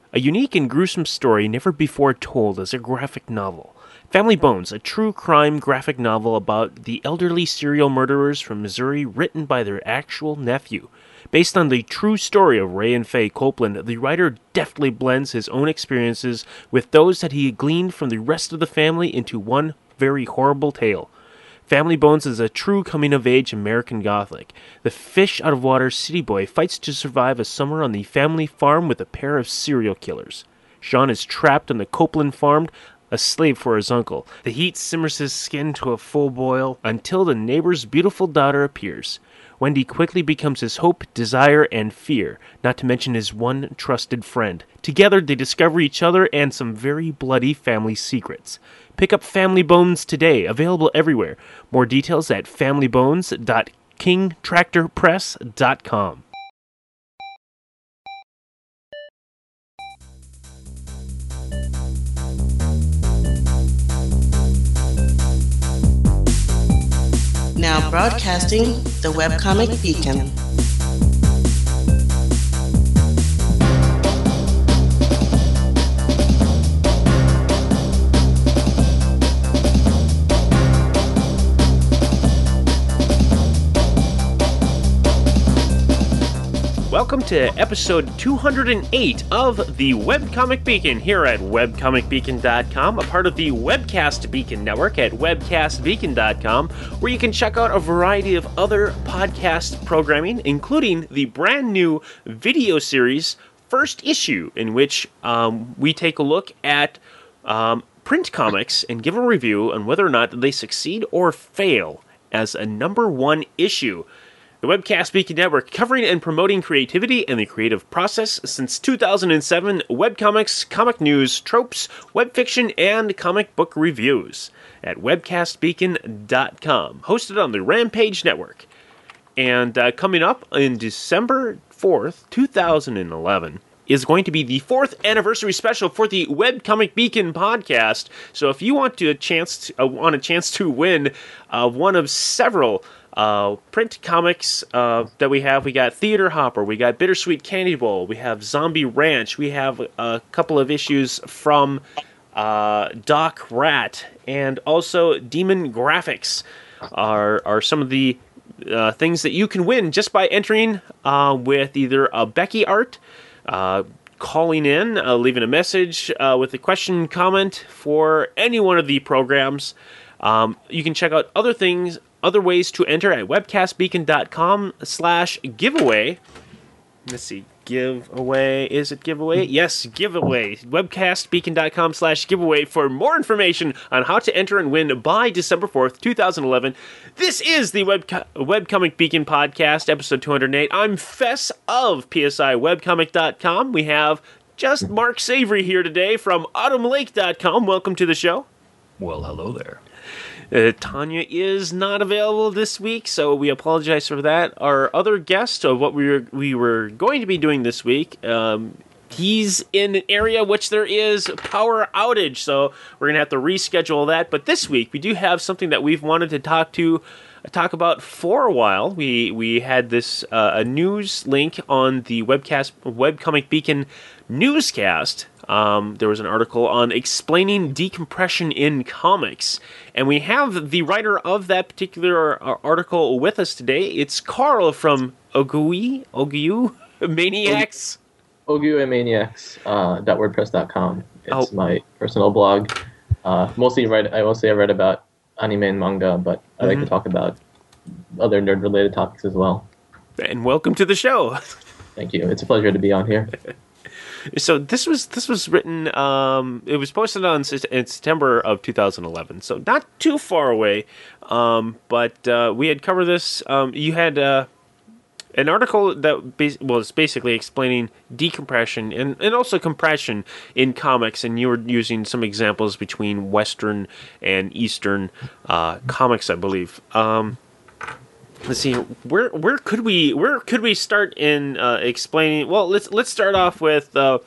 A unique and gruesome story never before told as a graphic novel. Family Bones, a true crime graphic novel about the elderly serial murderers from Missouri written by their actual nephew. Based on the true story of Ray and Faye Copeland, the writer deftly blends his own experiences with those that he gleaned from the rest of the family into one very horrible tale. Family Bones is a true coming-of-age American Gothic. The fish-out-of-water city boy fights to survive a summer on the family farm with a pair of serial killers. Sean is trapped on the Copeland farm, a slave for his uncle. The heat simmers his skin to a full boil until the neighbor's beautiful daughter appears. Wendy quickly becomes his hope, desire, and fear, not to mention his one trusted friend. Together, they discover each other and some very bloody family secrets. Pick up Family Bones today, available everywhere. More details at familybones.kingtractorpress.com. Now broadcasting the Webcomic Beacon. Welcome to episode 208 of the Webcomic Beacon here at webcomicbeacon.com, a part of the Webcast Beacon network at webcastbeacon.com, where you can check out a variety of other podcast programming, including the brand new video series First Issue, in which we take a look at print comics and give a review on whether or not they succeed or fail as a number one issue. The Webcast Beacon Network, covering and promoting creativity and the creative process since 2007, webcomics, comic news, tropes, web fiction, and comic book reviews at webcastbeacon.com, hosted on the Rampage Network. And coming up in December 4th, 2011, is going to be the 4th anniversary special for the Webcomic Beacon podcast. So if you want a chance to win one of several print comics that we have. We got Theater Hopper, we got Bittersweet Candy Bowl, we have Zombie Ranch, we have a couple of issues from Doc Rat, and also Demon Graphics are some of the things that you can win just by entering with either a Becky art, calling in, leaving a message with a question, comment for any one of the programs. You can check out other ways to enter at webcastbeacon.com/giveaway. Let's see, giveaway. Is it giveaway? Yes, giveaway. Webcastbeacon.com/giveaway for more information on how to enter and win by December 4th, 2011. This is the Webcomic Beacon podcast, episode 208. I'm Fess of PSIWebcomic.com. We have just Mark Savory here today from AutumnLake.com. Welcome to the show. Well, hello there. Tanya is not available this week, so we apologize for that. Our other guest of what we were going to be doing this week, he's in an area which there is power outage, so we're going to have to reschedule that. But this week, we do have something that we've wanted to talk about for a while. We had this a news link on the Webcomic Beacon newscast. There was an article on explaining decompression in comics, and we have the writer of that particular article with us today. It's Carl from Ogu Maniacs. Ogu Maniacs .wordpress.com. It's my personal blog. I mostly write about anime and manga, but I like to talk about other nerd-related topics as well. And welcome to the show. Thank you. It's a pleasure to be on here. So this was written. It was posted in September of 2011, so not too far away. But we had covered this. You had an article that was basically explaining decompression and also compression in comics, and you were using some examples between Western and Eastern comics, I believe. Let's see. Where could we start in explaining? Well, let's start off with to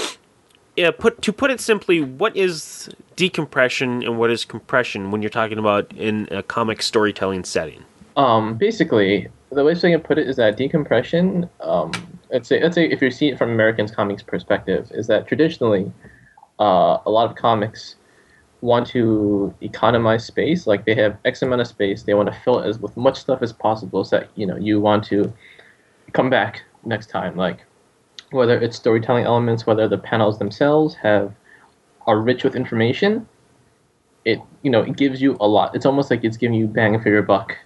put it simply, what is decompression and what is compression when you're talking about in a comic storytelling setting? Basically, the way I can put it is that decompression, let's say if you see it from Americans comics perspective, is that traditionally a lot of comics want to economize space. Like they have X amount of space, they want to fill it with much stuff as possible, so that you want to come back next time. Like whether it's storytelling elements, whether the panels themselves are rich with information, it gives you a lot. It's almost like it's giving you bang for your buck.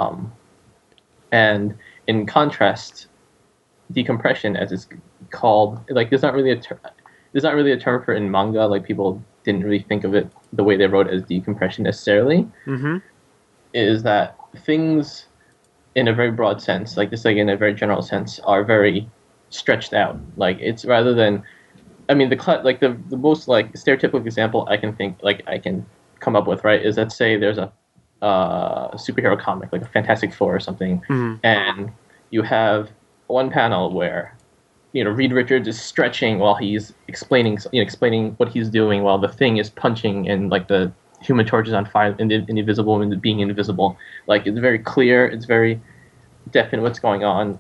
And in contrast, decompression, as it's called, like there's not really a term for it in manga. Like people didn't really think of it the way they wrote it as decompression necessarily. Mm-hmm. Is that things in a very broad sense, like just like in a very general sense, are very stretched out. Like it's rather than, I mean, the most like stereotypical example I can come up with, right, is let's say there's a superhero comic like a Fantastic Four or something, and you have one panel where Reed Richards is stretching while he's explaining what he's doing while the Thing is punching and like the Human Torch is on fire and the Invisible Woman being invisible. Like it's very clear, it's very definite what's going on.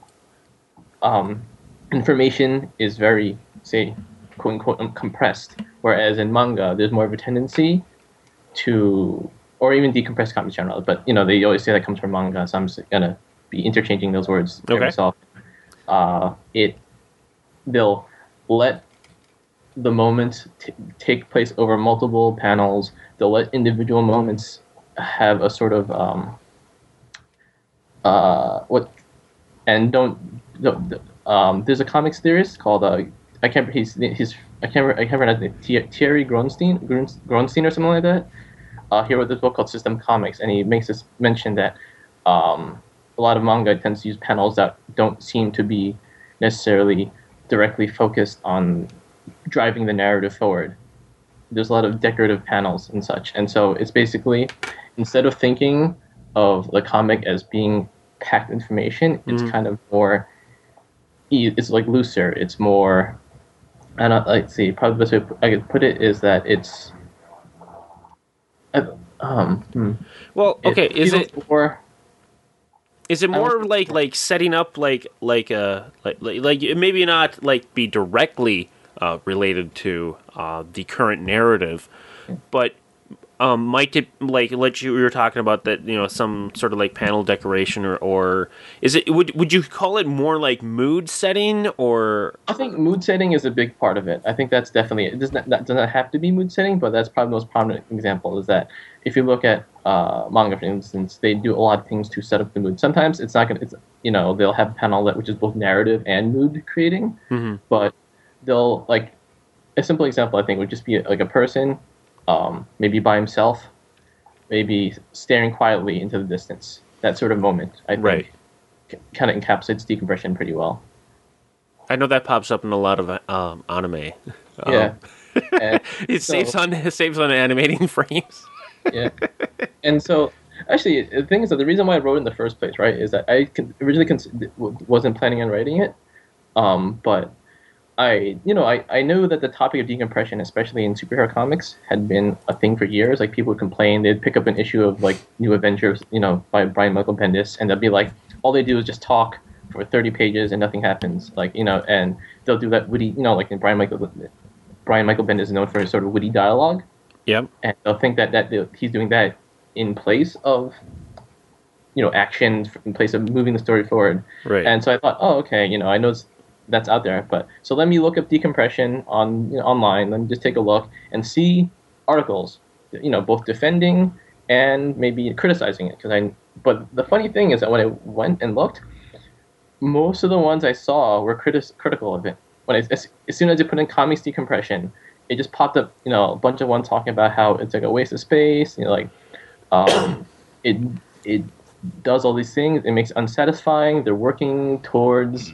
Information is very, say, quote unquote compressed, whereas in manga there's more of a tendency to, or even decompressed comics in general, but they always say that comes from manga, so I'm just gonna be interchanging those words for myself. They'll let the moments take place over multiple panels. They'll let individual moments have a sort of there's a comics theorist called I can't pronounce it, Thierry Gronstein or something like that. He wrote this book called System Comics, and he makes this mention that a lot of manga tends to use panels that don't seem to be necessarily directly focused on driving the narrative forward. There's a lot of decorative panels and such, and so it's basically, instead of thinking of the comic as being packed information, it's kind of more, it's like looser, it's more, let's see, probably the best way I could put it is that it's well, okay, is it more like setting up like maybe not like be directly related to the current narrative, but might it like you were talking about that some sort of like panel decoration or is it would you call it more like mood setting? Or I think mood setting is a big part of it. I think that's definitely, it doesn't have to be mood setting, but that's probably the most prominent example. Is that if you look at manga, for instance, they do a lot of things to set up the mood. Sometimes it's not gonna, they'll have a panel which is both narrative and mood creating, but they'll, like, a simple example I think would just be like a person, maybe by himself, maybe staring quietly into the distance. That sort of moment, I think, kind of encapsulates decompression pretty well. I know that pops up in a lot of anime. Yeah, it saves on animating frames. Yeah, and so actually, the thing is that the reason why I wrote it in the first place, right, is that I originally wasn't planning on writing it, but I know that the topic of decompression, especially in superhero comics, had been a thing for years. Like people would complain, they'd pick up an issue of like New Avengers, by Brian Michael Bendis, and they'd be like, all they do is just talk for 30 pages and nothing happens. Like and they'll do that witty, like in Brian Michael Bendis is known for his sort of witty dialogue. Yep. And they'll think that he's doing that in place of, action, in place of moving the story forward. Right. And so I thought, oh, okay, I know that's out there, but so let me look up decompression online. Let me just take a look and see articles, both defending and maybe criticizing it. But the funny thing is that when I went and looked, most of the ones I saw were critical of it. As soon as I put in comics decompression, it just popped up, a bunch of ones talking about how it's like a waste of space, it does all these things, it makes it unsatisfying, they're working towards,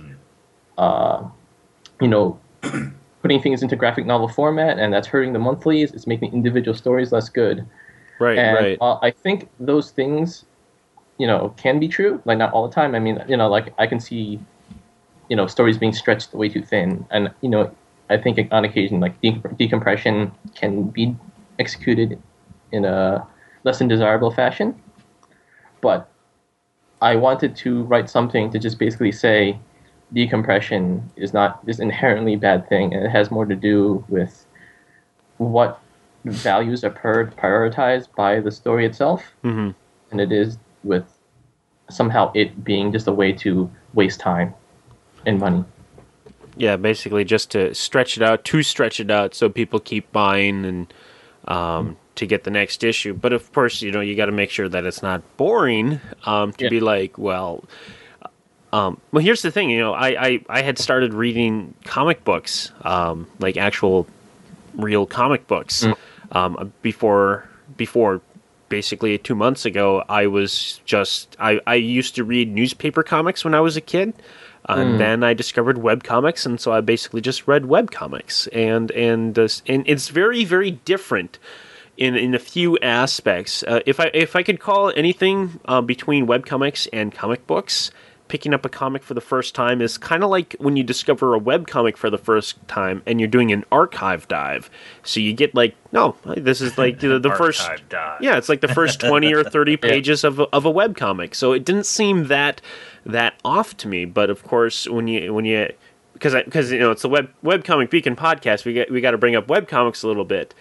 putting things into graphic novel format, and that's hurting the monthlies, it's making individual stories less good. Right, and, I think those things, can be true, like not all the time. I mean, like I can see, stories being stretched way too thin, and, I think on occasion, like decompression can be executed in a less than desirable fashion. But I wanted to write something to just basically say, decompression is not this inherently bad thing, and it has more to do with what values are prioritized by the story itself, Mm-hmm. and it is with somehow it being just a way to waste time and money. Yeah, basically just to stretch it out so people keep buying and to get the next issue. But of course, you got to make sure that it's not boring to be like, well, here's the thing, I had started reading comic books, like actual real comic books, before basically 2 months ago. I used to read newspaper comics when I was a kid. And then I discovered webcomics, and so I basically just read webcomics, and it's very, very different in a few aspects. If I could call anything between webcomics and comic books, picking up a comic for the first time is kind of like when you discover a webcomic for the first time and you're doing an archive dive. So you get this is like the first dive. Yeah, it's like the first 20 or 30 pages of a webcomic. So it didn't seem that off to me, but of course when you because it's the webcomic Beacon podcast, we got to bring up webcomics a little bit.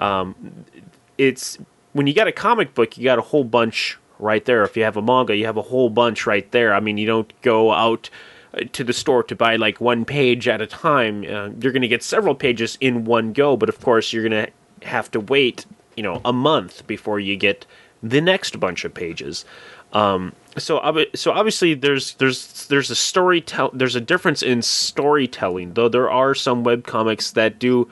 It's when you got a comic book, you got a whole bunch right there. If you have a manga, you have a whole bunch right there. I mean, you don't go out to the store to buy like one page at a time. You're going to get several pages in one go, but of course you're going to have to wait, a month before you get the next bunch of pages. So obviously there's a difference in storytelling, though there are some webcomics that do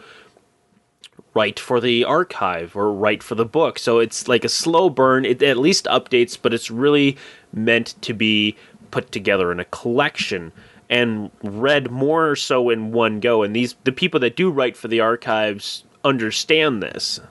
write for the archive or write for the book. So it's like a slow burn. It at least updates, but it's really meant to be put together in a collection and read more so in one go. And the people that do write for the archives understand this.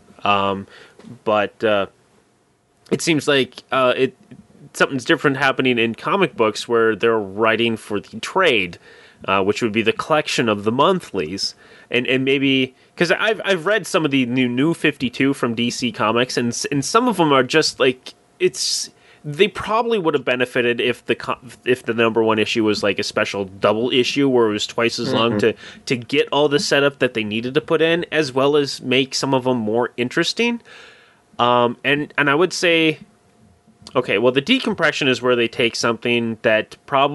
But it seems like something's different happening in comic books where they're writing for the trade, which would be the collection of the monthlies. And maybe because I've read some of the new 52 from DC Comics, and some of them are just like they probably would have benefited if the number one issue was like a special double issue where it was twice as long to get all the setup that they needed to put in, as well as make some of them more interesting. And I would say, okay, well, the decompression is where they take something that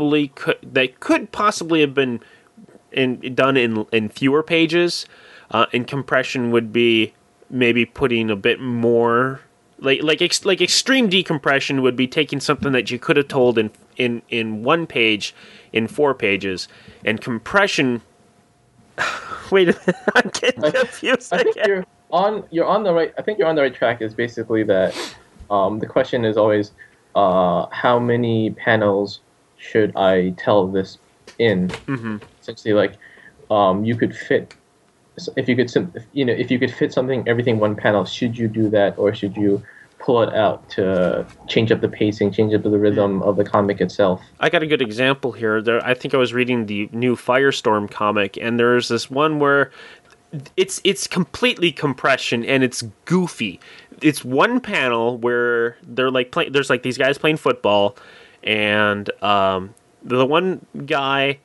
could possibly have been done in fewer pages, and compression would be maybe putting a bit more, like extreme decompression would be taking something that you could have told in one page in 4 pages, and compression. Wait a minute, I'm getting confused. I think you're on the right. I think you're on the right track. Is basically that the question is always how many panels should I tell this in? Mm-hmm. Essentially, like you could fit. If you could fit everything one panel, should you do that, or should you pull it out to change up the pacing, change up the rhythm of the comic itself? I got a good example here. I think I was reading the new Firestorm comic, and there's this one where it's completely compression and it's goofy. It's one panel where they're like there's like these guys playing football, and the one guy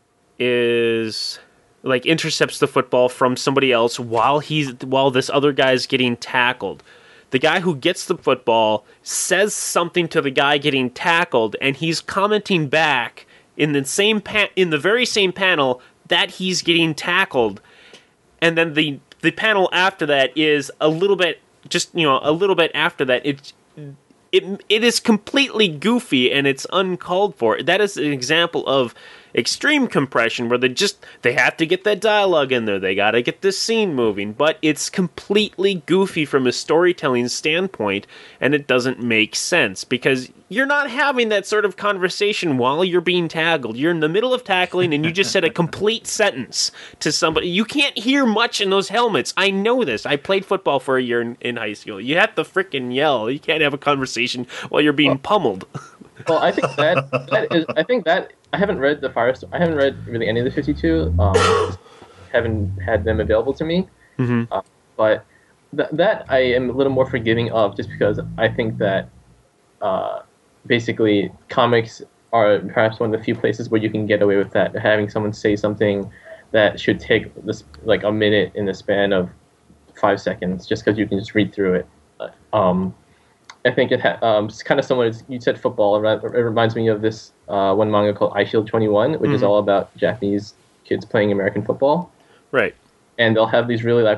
is like intercepts the football from somebody else while this other guy's getting tackled. The guy who gets the football says something to the guy getting tackled, and he's commenting back in the very same panel that he's getting tackled. And then the panel after that is a little bit after that. It is completely goofy and it's uncalled for. That is an example of extreme compression where they have to get that dialogue in there. They got to get this scene moving, but it's completely goofy from a storytelling standpoint, and it doesn't make sense because you're not having that sort of conversation while you're being tackled. You're in the middle of tackling and you just said a complete sentence to somebody. You can't hear much in those helmets. I know this. I played football for a year in high school. You have to frickin' yell. You can't have a conversation while you're being pummeled. Well, I think I haven't read the Firestorm. I haven't read really any of the 52. Haven't had them available to me. Mm-hmm. But that I am a little more forgiving of, just because I think that basically comics are perhaps one of the few places where you can get away with that, having someone say something that should take this like a minute in the span of 5 seconds, just because you can just read through it. I think it's kind of similar. You said football. It reminds me of this one manga called I Shield 21, which is all about Japanese kids playing American football. Right. And they'll have these really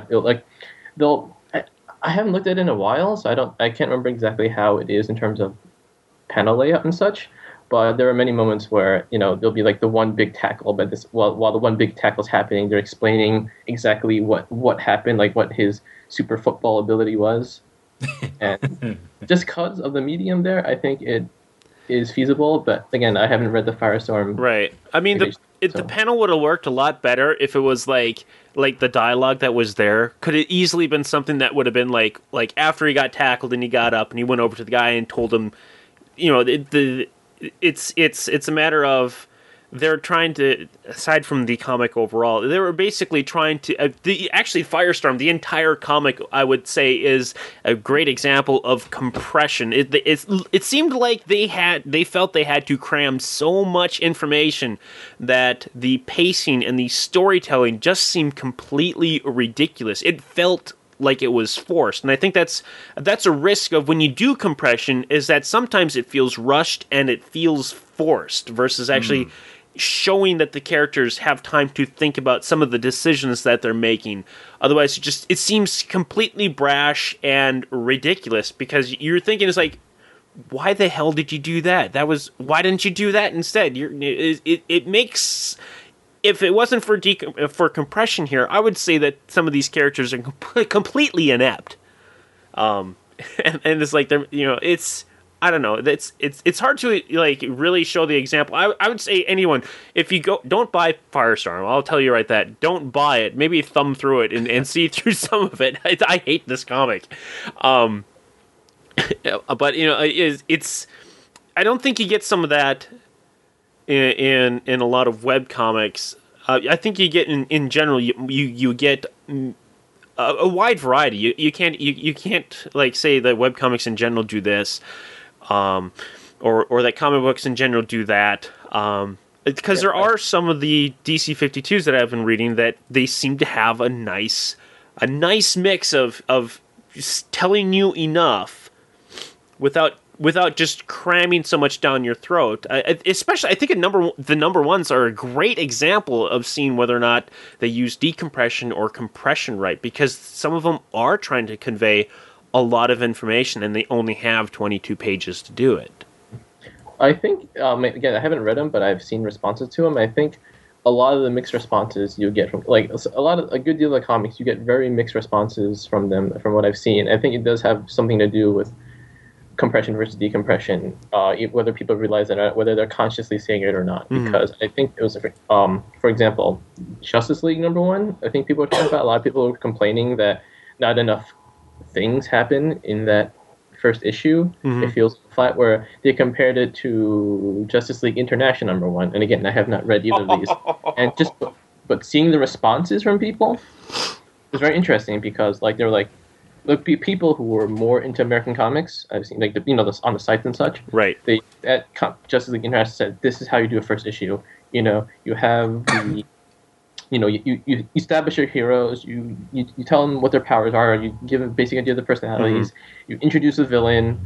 I haven't looked at it in a while, so I can't remember exactly how it is in terms of panel layout and such. But there are many moments where there'll be like the one big tackle, but while the one big tackle is happening, they're explaining exactly what happened, like what his super football ability was, and just because of the medium there, I think it is feasible. But again, I haven't read the Firestorm. Right. I mean, the panel would have worked a lot better if it was like the dialogue that was there could have easily been something that would have been like after he got tackled and he got up and he went over to the guy and told him, it's a matter of they're trying to, aside from the comic overall, they were basically trying to actually Firestorm, the entire comic, I would say, is a great example of compression. It seemed like they felt they had to cram so much information that the pacing and the storytelling just seemed completely ridiculous. It felt like it was forced, and I think that's a risk of when you do compression, is that sometimes it feels rushed and it feels forced versus actually showing that the characters have time to think about some of the decisions that they're making. Otherwise, it seems completely brash and ridiculous, because you're thinking, it's like, why the hell did you do that? Why didn't you do that instead? It makes... If it wasn't for compression here, I would say that some of these characters are completely inept. And it's like it's, I don't know. It's hard to like really show the example. I would say anyone, if you don't buy Firestorm, I'll tell you right that don't buy it. Maybe thumb through it and see through some of it. I hate this comic, but it's. I don't think you get some of that in a lot of web comics. I think you get in general you get a wide variety. You can't like say that web comics in general do this, or that comic books in general do that. Because there are some of the DC 52s that I've been reading that they seem to have a nice mix of just telling you enough without just cramming so much down your throat. Especially, I think the number ones are a great example of seeing whether or not they use decompression or compression right, because some of them are trying to convey a lot of information and they only have 22 pages to do it. I think, again, I haven't read them, but I've seen responses to them. I think a lot of the mixed responses you get from, like, a good deal of the comics, you get very mixed responses from them, from what I've seen. I think it does have something to do with compression versus decompression, whether people realize it or not, whether they're consciously saying it or not. Because I think it was, for example, Justice League #1, I think people were talking about, a lot of people were complaining that not enough things happen in that first issue. It feels flat, where they compared it to Justice League International #1. And again, I have not read either of these. And but seeing the responses from people was very interesting, because like they were like, look, people who were more into American comics, I've seen, like, on the sites and such. Right. They at Justice League International said, this is how you do a first issue. You have the, you establish your heroes. You tell them what their powers are. You give a basic idea of the personalities. You introduce the villain.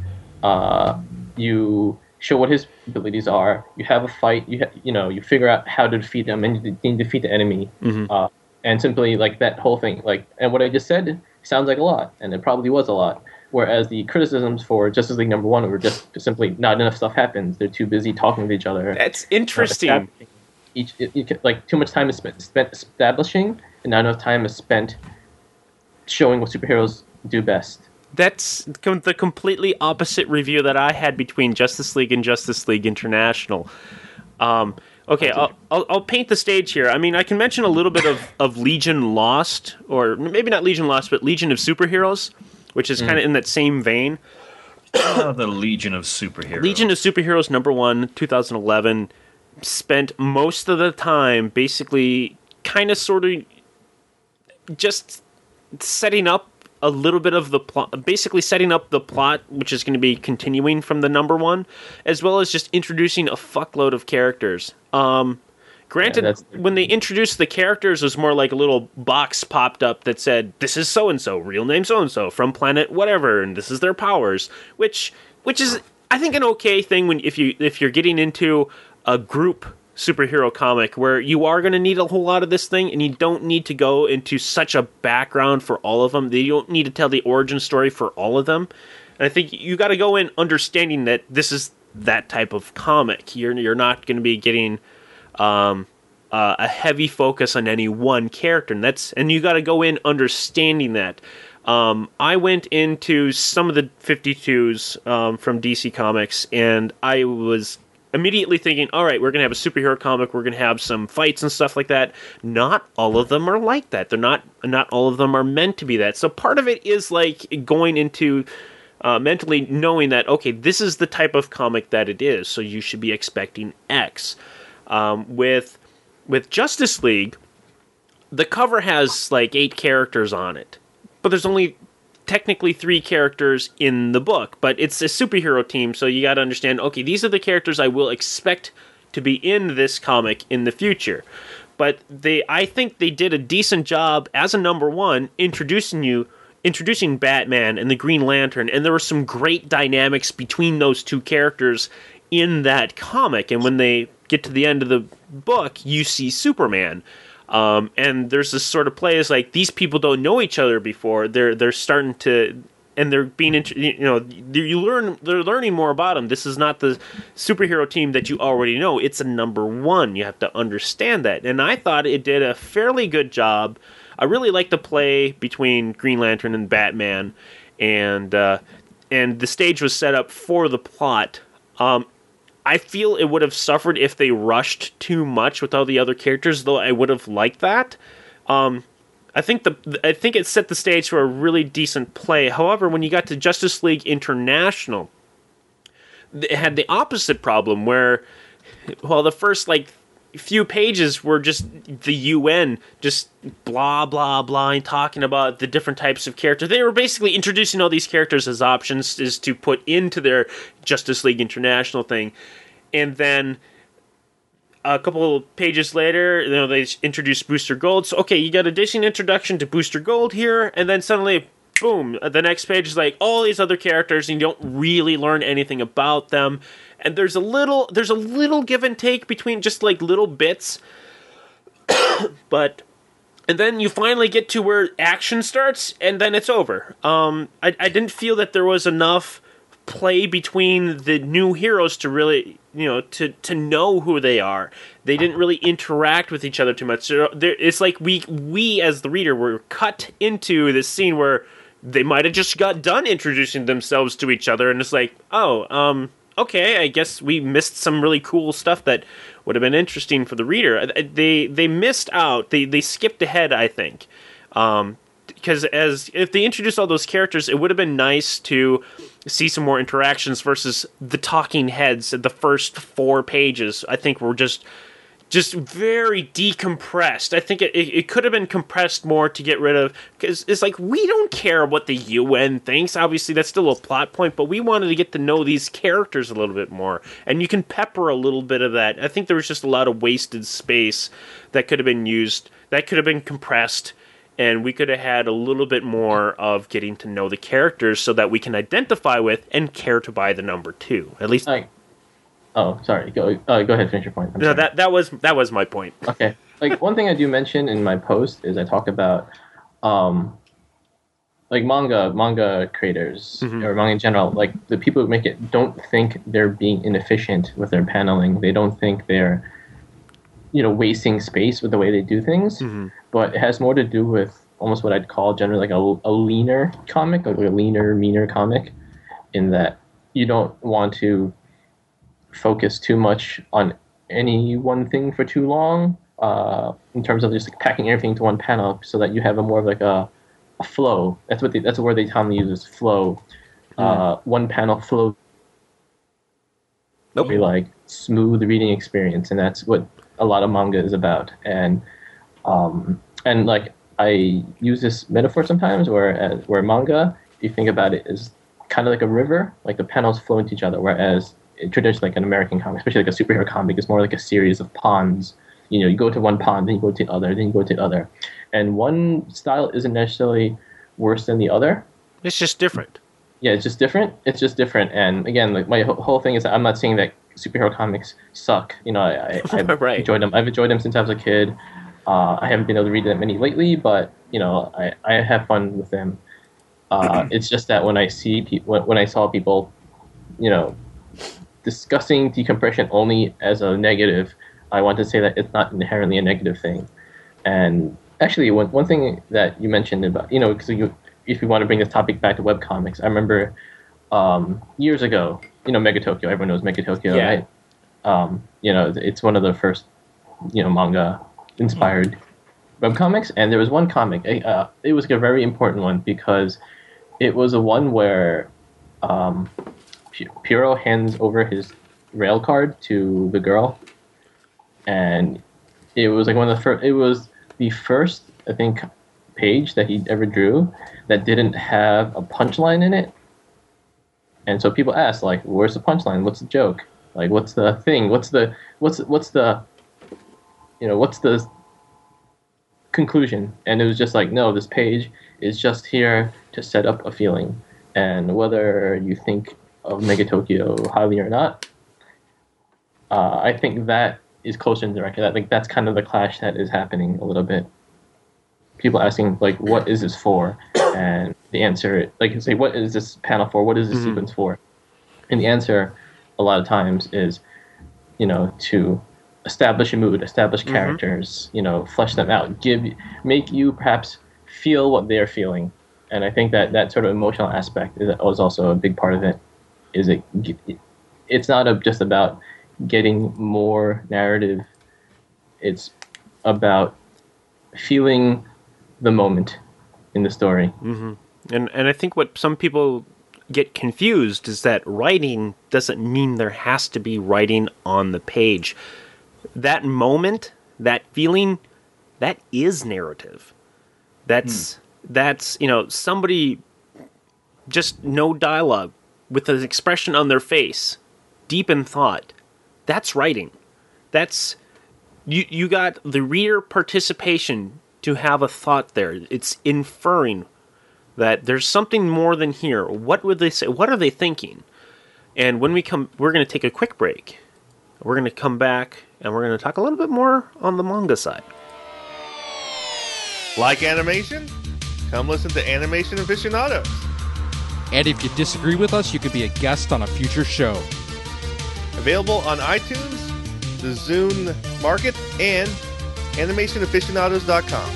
You show what his abilities are. You have a fight. You figure out how to defeat them, and you defeat the enemy. And simply like that whole thing, like, and what I just said sounds like a lot, and it probably was a lot. Whereas the criticisms for Justice League #1 were just simply not enough stuff happens. They're too busy talking to each other. That's interesting. Like too much time is spent establishing, and not enough time is spent showing what superheroes do best. That's the completely opposite review that I had between Justice League and Justice League International. Okay, I'll paint the stage here. I mean, I can mention a little bit of Legion Lost, or maybe not Legion Lost, but Legion of Superheroes, which is kind of in that same vein. The Legion of Superheroes. Legion of Superheroes #1, 2011, spent most of the time basically kind of sort of just setting up a little bit of the plot, basically setting up the plot, which is going to be continuing from the number one, as well as just introducing a fuckload of characters. Granted, when they introduced the characters, it was more like a little box popped up that said, "This is so and so, real name so and so, from planet whatever, and this is their powers," which is, I think, an okay thing when if you're getting into a group superhero comic where you are going to need a whole lot of this thing, and you don't need to go into such a background for all of them. You don't need to tell the origin story for all of them. And I think you got to go in understanding that this is that type of comic. You're not going to be getting a heavy focus on any one character, and you got to go in understanding that. I went into some of the 52s from DC Comics, and I was immediately thinking, all right, we're going to have a superhero comic, we're going to have some fights and stuff like that. Not all of them are like that. They're not all of them are meant to be that. So part of it is like going into mentally knowing that, okay, this is the type of comic that it is, so you should be expecting X. With Justice League, the cover has like 8 characters on it, but there's only technically 3 characters in the book, but it's a superhero team, so you got to understand, okay, these are the characters I will expect to be in this comic in the future. But I think they did a decent job as a number one introducing Batman and the Green Lantern, and there were some great dynamics between those two characters in that comic. And when they get to the end of the book, you see Superman. And there's this sort of play is like, these people don't know each other before. They're starting to, and they're being, they're learning more about them. This is not the superhero team that you already know. It's a number one. You have to understand that. And I thought it did a fairly good job. I really liked the play between Green Lantern and Batman, and the stage was set up for the plot. I feel it would have suffered if they rushed too much with all the other characters, though I would have liked that. I think it set the stage for a really decent play. However, when you got to Justice League International, it had the opposite problem where, well, the first few pages were just the UN just blah blah blah and talking about the different types of characters. They were basically introducing all these characters as options is to put into their Justice League International thing. And then a couple of pages later, they introduced Booster Gold. So okay, you got a decent introduction to Booster Gold here, and then suddenly boom, the next page is like all these other characters, and you don't really learn anything about them. And there's a little give and take between just like little bits, and then you finally get to where action starts, and then it's over. I didn't feel that there was enough play between the new heroes to really, to know who they are. They didn't really interact with each other too much. So it's like we as the reader were cut into this scene where they might have just got done introducing themselves to each other, and it's like, okay, I guess we missed some really cool stuff that would have been interesting for the reader. They missed out. They skipped ahead, I think. Because if they introduced all those characters, it would have been nice to see some more interactions versus the talking heads at the first 4 pages. I think were just very decompressed. I think it could have been compressed more to get rid of, because it's like, we don't care what the UN thinks. Obviously, that's still a plot point, but we wanted to get to know these characters a little bit more. And you can pepper a little bit of that. I think there was just a lot of wasted space that could have been used, that could have been compressed, and we could have had a little bit more of getting to know the characters so that we can identify with and care to buy the number 2. At least... Oh, sorry. Go ahead. Finish your point. No, that was my point. Okay. One thing I do mention in my post is I talk about, manga creators or manga in general. Like the people who make it don't think they're being inefficient with their paneling. They don't think they're, wasting space with the way they do things. Mm-hmm. But it has more to do with almost what I'd call generally like a leaner comic, like a leaner, meaner comic, in that you don't want to focus too much on any one thing for too long, in terms of just packing everything to one panel, so that you have a more of like a flow. That's the word they commonly use, is flow. One panel flow. Nope. Like smooth reading experience, and that's what a lot of manga is about. And I use this metaphor sometimes where manga, if you think about it, is kind of like a river, like the panels flow into each other, whereas traditionally like an American comic, especially like a superhero comic, is more like a series of ponds. You go to one pond, then you go to the other, then you go to the other. And one style isn't necessarily worse than the other. It's just different. Yeah, it's just different. It's just different. And again, like my whole thing is that I'm not saying that superhero comics suck. I've Right. enjoyed them. I've enjoyed them since I was a kid. I haven't been able to read that many lately, but I have fun with them. It's just that when I saw people, discussing decompression only as a negative, I want to say that it's not inherently a negative thing. And actually, one thing that you mentioned about, because if you want to bring this topic back to webcomics, I remember years ago, Mega Tokyo, everyone knows Mega Tokyo, Yeah. right? It's one of the first, manga-inspired webcomics, and there was one comic, it was a very important one because it was a one where Piro hands over his rail card to the girl, and it was like it was the first, I think, page that he ever drew that didn't have a punchline in it. And so people asked, like, where's the punchline? What's the joke? Like, what's the thing? What's the conclusion? And it was just like, no, this page is just here to set up a feeling. And whether you think of Mega Tokyo highly or not, I think that is closer in the record. I think that's kind of the clash that is happening a little bit. People asking, like, what is this for? And the answer, like, say, what is this panel for? What is this sequence for? And the answer, a lot of times, is, to establish a mood, establish characters, flesh them out, make you perhaps feel what they're feeling. And I think that sort of emotional aspect is also a big part of it. It's not just about getting more narrative. It's about feeling the moment in the story. Mm-hmm. And I think what some people get confused is that writing doesn't mean there has to be writing on the page. That moment, that feeling, that is narrative. That's somebody, just no dialogue, with an expression on their face, deep in thought. That's writing. That's you got the reader participation to have a thought there. It's inferring that there's something more than here. What would they say? What are they thinking? And when we come, we're going to take a quick break. We're going to come back and we're going to talk a little bit more on the manga side. Like animation? Come listen to Animation Aficionados. And if you disagree with us, you could be a guest on a future show. Available on iTunes, the Zune Market, and animationaficionados.com.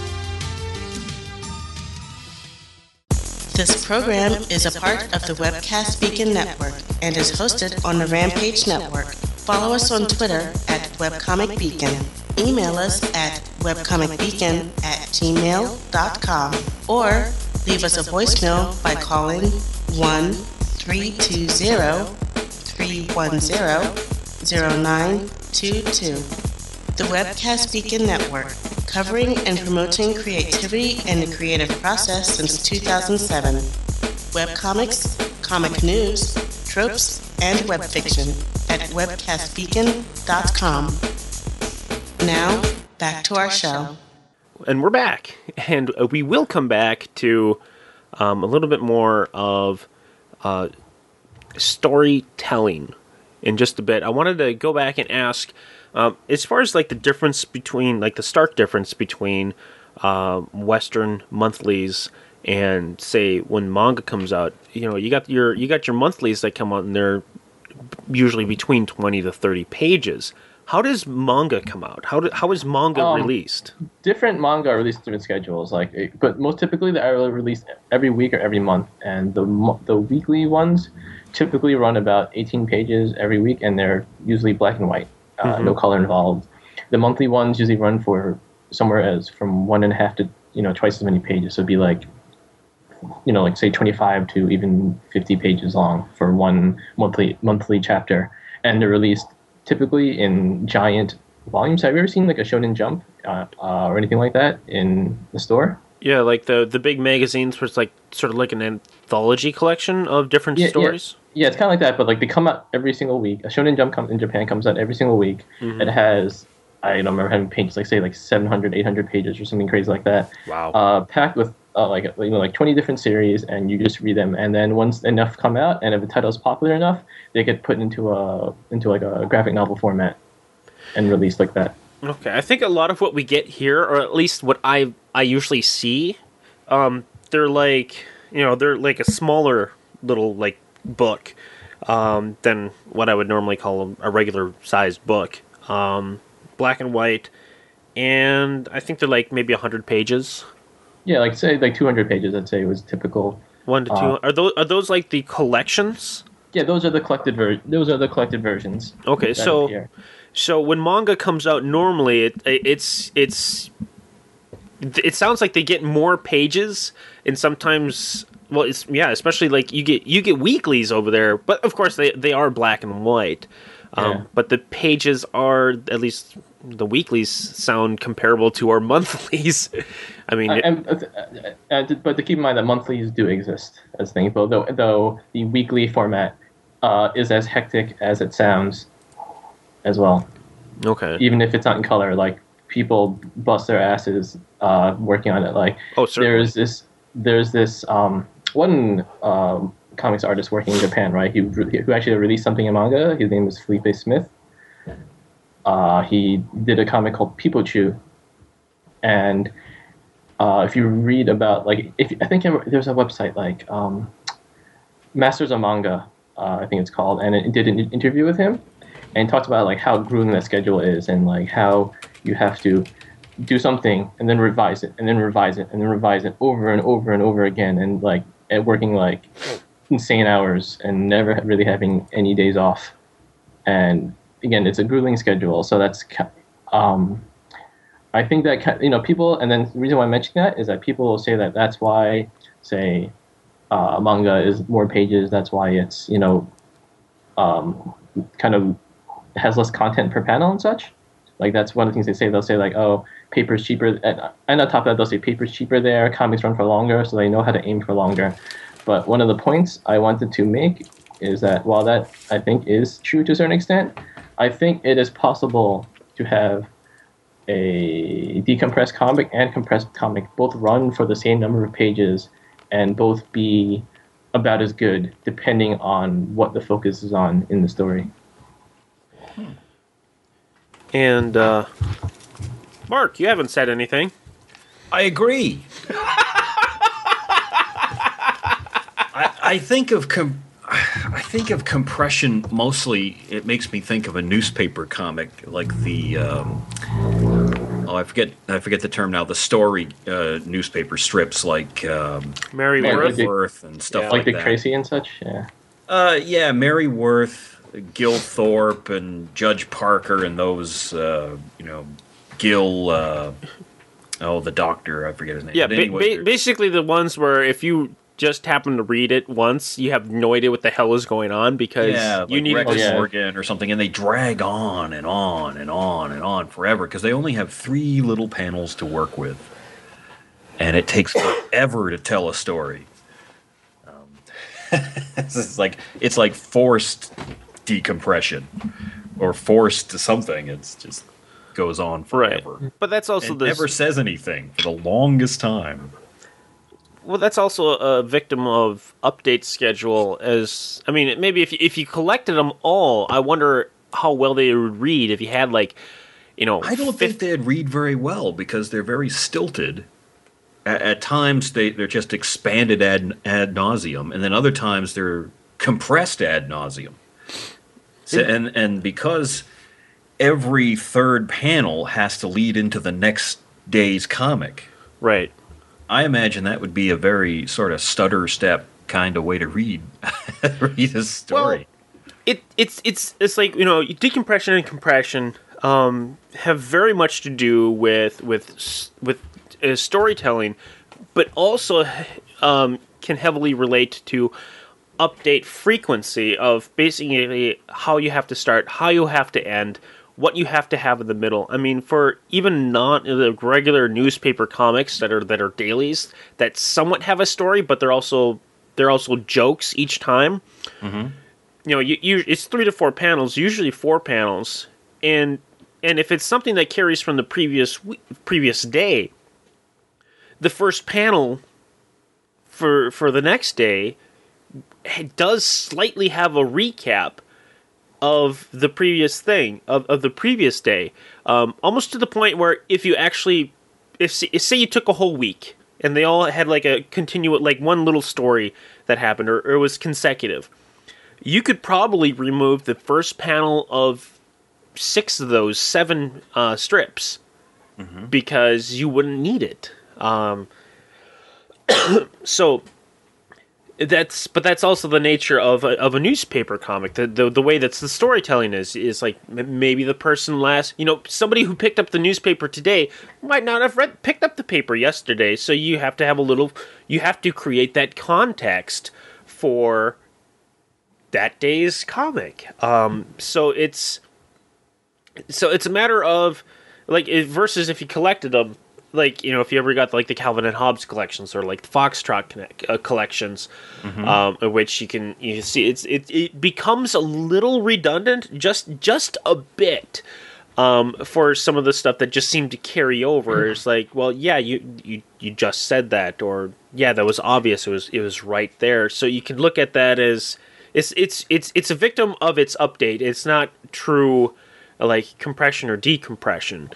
This program is a part of the Webcast Beacon Network and is hosted on the Rampage Network. Follow us on Twitter at Webcomic Beacon. Email us at webcomicbeacon@gmail.com or leave us a voicemail by calling 1-320-310-0922. The Webcast Beacon Network, covering and promoting creativity and the creative process since 2007. Webcomics, comic news, tropes, and web fiction at webcastbeacon.com. Now, back to our show. And we're back. And we will come back to a little bit more of storytelling in just a bit. I wanted to go back and ask, as far as like the difference between, like the stark difference between Western monthlies and say when manga comes out, you got your monthlies that come out and they're usually between 20 to 30 pages. How does manga come out? How is manga released? Different manga are released different schedules. But most typically they are released every week or every month, and the weekly ones typically run about 18 pages every week, and they're usually black and white, no color involved. The monthly ones usually run for somewhere as from 1.5 to twice as many pages. So it'd be like say 25 to even 50 pages long for one monthly chapter, and they're released typically in giant volumes. Have you ever seen like a Shonen Jump or anything like that in the store? Yeah, like the big magazines where it's like sort of like an anthology collection of different stories. Yeah, it's kind of like that, but like they come out every single week. A Shonen Jump in Japan comes out every single week. It has, I don't remember having pages, like say like 700, 800 pages or something crazy like that. Wow. Packed with like 20 different series, and you just read them. And then once enough come out, and if the title is popular enough, they get put into like a graphic novel format and released like that. Okay, I think a lot of what we get here, or at least what I usually see, they're like a smaller little like book than what I would normally call a regular sized book. Black and white, and I think they're like maybe 100 pages. Yeah, like say like 200 pages. I'd say was typical. 1 to 2. Are those like the collections? Yeah, those are the collected versions. Okay, so when manga comes out, normally it sounds like they get more pages, and sometimes, well, especially like you get weeklies over there, but of course they are black and white. But the pages are, at least the weeklies sound comparable to our monthlies. I mean, but to keep in mind that monthlies do exist as things, though the weekly format is as hectic as it sounds as well. Okay. Even if it's not in color, like people bust their asses working on it. Like, there's this one comics artist working in Japan, right? Who actually released something in manga. His name is Felipe Smith. He did a comic called Pipochu, and if you read about there's a website like Masters of Manga, I think it's called, and it did an interview with him, and talked about like how grueling that schedule is, and like how you have to do something and then revise it and then revise it and then revise it over and over and over again, and like working like insane hours and never really having any days off. And again, it's a grueling schedule, so that's I think that people, and then the reason why I mention that is that people will say that that's why, say, manga is more pages. That's why it's kind of has less content per panel and such. Like that's one of the things they say. They'll say like, oh, paper's cheaper, and on top of that, they'll say paper's cheaper there. Comics run for longer, so they know how to aim for longer. But one of the points I wanted to make is that while that I think is true to a certain extent, I think it is possible to have a decompressed comic and compressed comic both run for the same number of pages and both be about as good, depending on what the focus is on in the story. And Mark, you haven't said anything. I agree. I think of compression mostly. It makes me think of a newspaper comic, like the I forget the term now. The story newspaper strips, like Mary Worth and stuff like Dick that. Tracy and such. Yeah. Mary Worth, Gil Thorpe, and Judge Parker, and those Gil. The doctor. I forget his name. Yeah, anyway, basically the ones where if you just happen to read it once, you have no idea what the hell is going on because you need Rex Morgan or something, and they drag on and on and on and on forever because they only have 3 little panels to work with, and it takes forever to tell a story. It's like forced decompression or forced something. It's just goes on forever. Right. But that's also never says anything for the longest time. Well, that's also a victim of update schedule. Maybe if you collected them all, I wonder how well they would read if you had I don't think they'd read very well because they're very stilted. At times they're just expanded ad nauseum, and then other times they're compressed ad nauseum. So, and because every third panel has to lead into the next day's comic, right? I imagine that would be a very sort of stutter step kind of way to read a story. Well, it's like decompression and compression have very much to do with storytelling, but also can heavily relate to update frequency of basically how you have to start, how you have to end, what you have to have in the middle. I mean, for even not the regular newspaper comics that are dailies that somewhat have a story, but they're also jokes each time. Mm-hmm. You know, it's 3 to 4 panels, usually 4 panels, and if it's something that carries from the previous day, the first panel for the next day does slightly have a recap of the previous thing of the previous day, almost to the point where if you actually, if say you took a whole week and they all had like a continuous, like one little story that happened, or it was consecutive, you could probably remove the first panel of 6 of those 7 strips, because you wouldn't need it. So that's also the nature of a newspaper comic. The way that's the storytelling is like maybe the person somebody who picked up the newspaper today might not have picked up the paper yesterday. So you have to create that context for that day's comic. So it's a matter of like versus if you collected them. Like, if you ever got like the Calvin and Hobbes collections or like the Foxtrot collections, which you see it becomes a little redundant, just a bit, for some of the stuff that just seemed to carry over. It's like, well, yeah, you just said that, or yeah, that was obvious. It was right there. So you can look at that as it's a victim of its update. It's not true, like compression or decompression.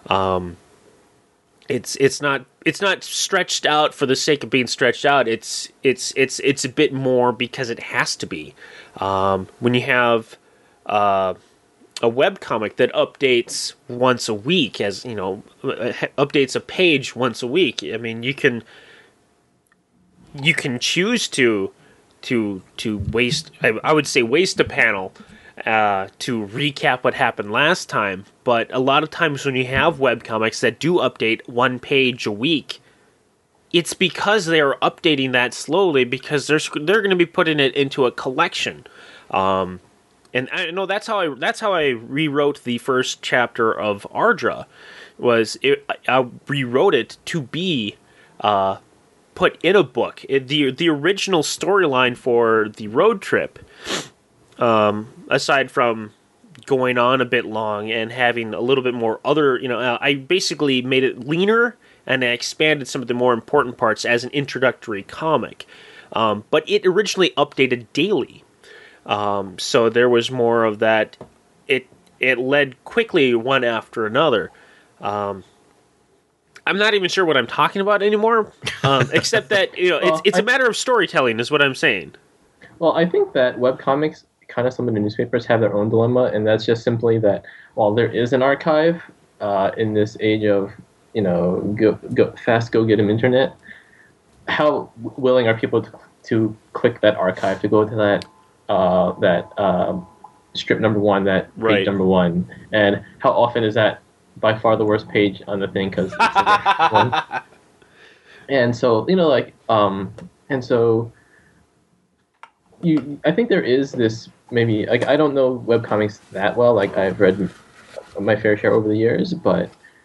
It's not stretched out for the sake of being stretched out. It's a bit more because it has to be. When you have a webcomic that updates once a week, updates a page once a week. I mean, you can choose to waste. I would say waste a panel to recap what happened last time, but a lot of times when you have webcomics that do update 1 page a week, it's because they are updating that slowly because they're going to be putting it into a collection. And I know that's how I rewrote the first chapter of Ardra. I rewrote it to be put in a book. The original storyline for the road trip, aside from going on a bit long and having a little bit more other, I basically made it leaner and I expanded some of the more important parts as an introductory comic. But it originally updated daily. So there was more of that. It led quickly one after another. I'm not even sure what I'm talking about anymore, except that it's a matter of storytelling is what I'm saying. Well, I think that webcomics, kind of some of the newspapers, have their own dilemma, and that's just simply that while there is an archive in this age of go get 'em internet, how willing are people to click that archive, to go to that strip number 1, that page number 1, and how often is that by far the worst page on the thing because it's the one. And so I think there is this, maybe, like, I don't know webcomics that well. Like, I've read my fair share over the years, but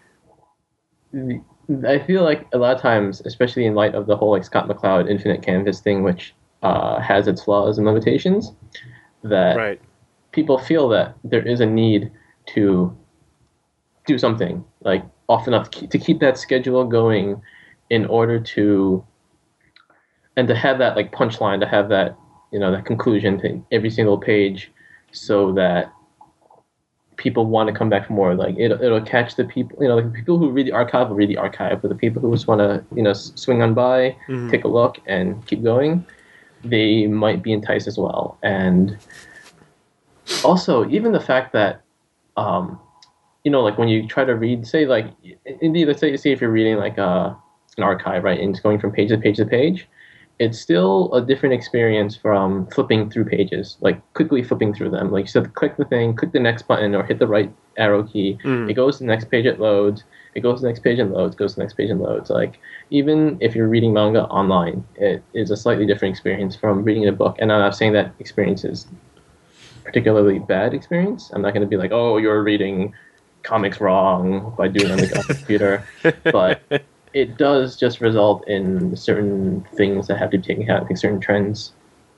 I feel like a lot of times, especially in light of the whole like Scott McCloud Infinite Canvas thing, which has its flaws and limitations, that people feel that there is a need to do something like often enough to keep that schedule going in order to have that like punchline, to have that that conclusion to every single page, so that people want to come back for more. Like it'll catch the people, like people who read the archive will read the archive, but the people who just want to swing on by, take a look and keep going, they might be enticed as well. And also even the fact that like when you try to read, say like indeed, let's say if you're reading like an archive, right, and it's going from page to page to page, it's still a different experience from flipping through pages, like quickly flipping through them. Like you said, click the thing, click the next button, or hit the right arrow key. It goes to the next page, it loads. It goes to the next page and loads. Goes to the next page and loads. Like even if you're reading manga online, it is a slightly different experience from reading a book. And I'm not saying that experience is particularly bad experience. I'm not going to be like, oh, you're reading comics wrong by doing it on the computer, but it does just result in certain things that have to be taken out, like certain trends.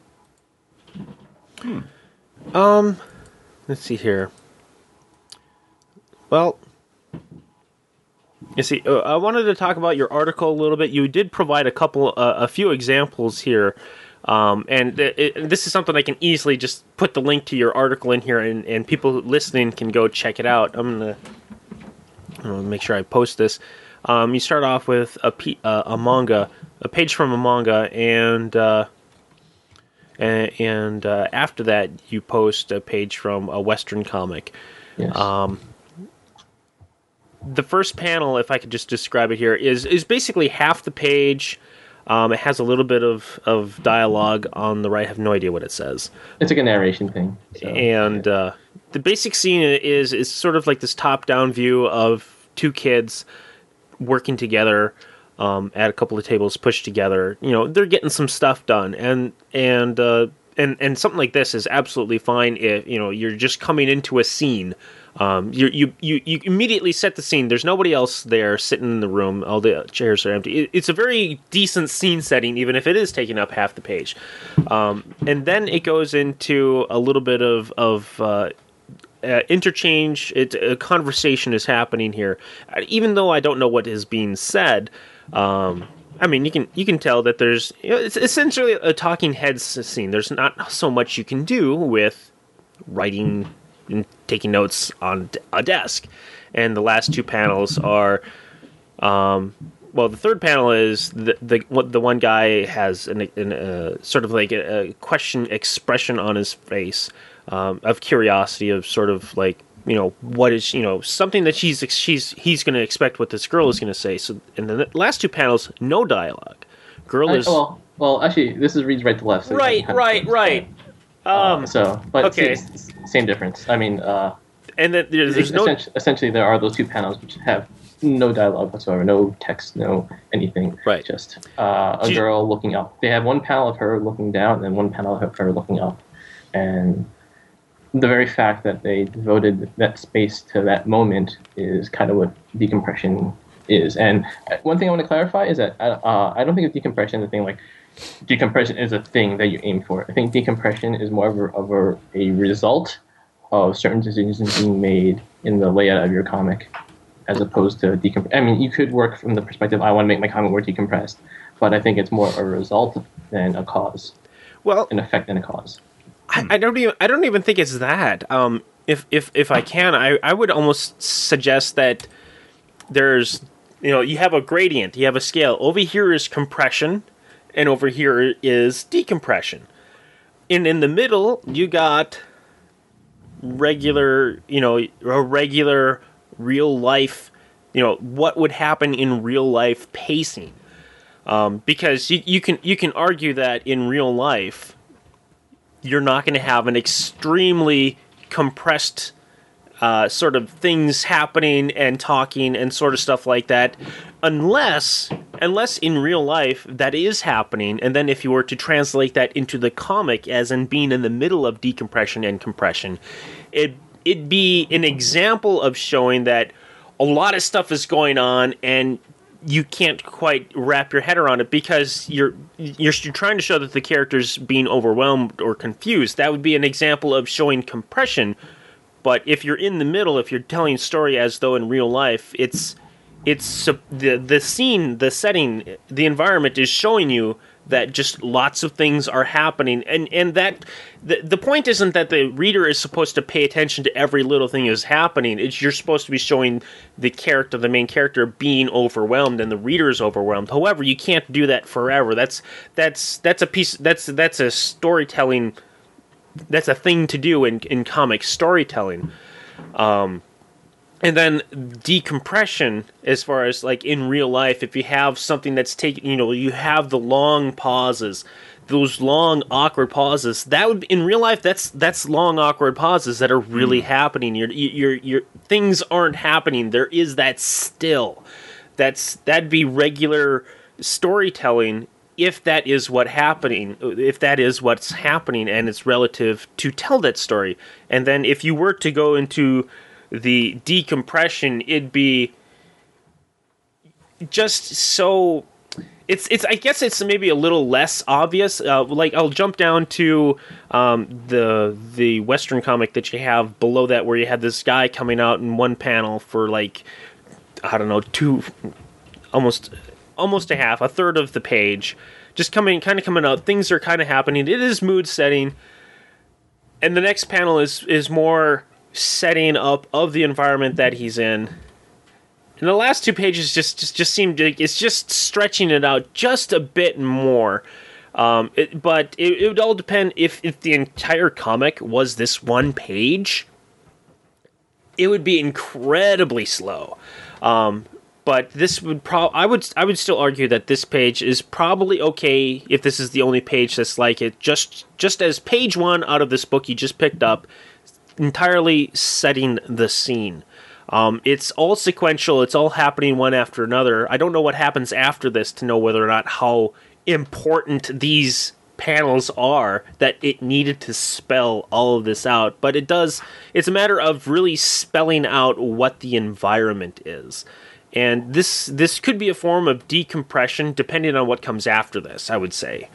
Let's see here. Well, you see, I wanted to talk about your article a little bit. You did provide a few examples here, and this is something I can easily just put the link to your article in here, and people listening can go check it out. I'm gonna make sure I post this. You start off with a manga, a page from a manga, and after that you post a page from a Western comic. Yes. The first panel, if I could just describe it here, is basically half the page. It has a little bit of dialogue on the right. I have no idea what it says. It's like a narration thing. So, and the basic scene is sort of like this top-down view of two kids working together at a couple of tables pushed together. You know, they're getting some stuff done, and something like this is absolutely fine if you're just coming into a scene. You immediately set the scene. There's nobody else there sitting in the room. All the chairs are empty. It's a very decent scene setting, even if it is taking up half the page. And then it goes into a little bit of interchange. A conversation is happening here. Even though I don't know what is being said, I mean, you can tell that there's it's essentially a talking heads scene. There's not so much you can do with writing and taking notes on a desk. And the last two panels are, well, the third panel is the one guy has sort of like a question expression on his face of curiosity, of sort of like, what is, something that he's going to expect what this girl is going to say. So in the last two panels, no dialogue. Girl is well, actually, this reads right to left. So right. But okay. Same difference. I mean, and then there's no. Essentially, there are those two panels which have no dialogue whatsoever, no text, no anything. Right. Just a girl looking up. They have one panel of her looking down, and then one panel of her looking up, and the very fact that they devoted that space to that moment is kind of what decompression is. And one thing I want to clarify is that I don't think of decompression as a thing like decompression is a thing that you aim for. I think decompression is more of a result of certain decisions being made in the layout of your comic, as opposed to decompression. I mean, you could work from the perspective, I want to make my comic more decompressed, but I think it's more a result than a cause. Well, an effect than a cause. I don't even think it's that. If I can, I would almost suggest that there's, you have a gradient, you have a scale. Over here is compression, and over here is decompression. In the middle, you got regular, a regular real life, what would happen in real life pacing. Because you can argue that in real life, you're not going to have an extremely compressed sort of things happening and talking and sort of stuff like that, unless in real life that is happening. And then if you were to translate that into the comic as in being in the middle of decompression and compression, it'd be an example of showing that a lot of stuff is going on and you can't quite wrap your head around it because you're trying to show that the character's being overwhelmed or confused. That would be an example of showing compression. But if you're in the middle, if you're telling a story as though in real life, it's the scene, the setting, the environment is showing you that just lots of things are happening, and that the point isn't that the reader is supposed to pay attention to every little thing is happening. It's you're supposed to be showing the main character being overwhelmed, and the reader is overwhelmed. However, you can't do that forever. That's a storytelling. That's a thing to do in comic storytelling. And then decompression, as far as like in real life, if you have something that's taken, you have the long pauses, those long awkward pauses. That would in real life, that's long awkward pauses that are really happening. Your things aren't happening. There is that still. That'd be regular storytelling if that is what's happening, and it's relative to tell that story. And then if you were to go into the decompression, it'd be just so. It's. I guess it's maybe a little less obvious. Like I'll jump down to the Western comic that you have below that, where you had this guy coming out in one panel for like, I don't know, almost a third of the page, just coming out. Things are kind of happening. It is mood setting, and the next panel is more setting up of the environment that he's in. And the last two pages just seem to, it's just stretching it out just a bit more. But it would all depend if the entire comic was this one page, it would be incredibly slow. But this would I would still argue that this page is probably okay if this is the only page that's like it. Just as page one out of this book you just picked up, entirely setting the scene. It's all sequential. It's all happening one after another. I don't know what happens after this to know whether or not how important these panels are that it needed to spell all of this out. But it does. It's a matter of really spelling out what the environment is. And this could be a form of decompression, depending on what comes after this, I would say.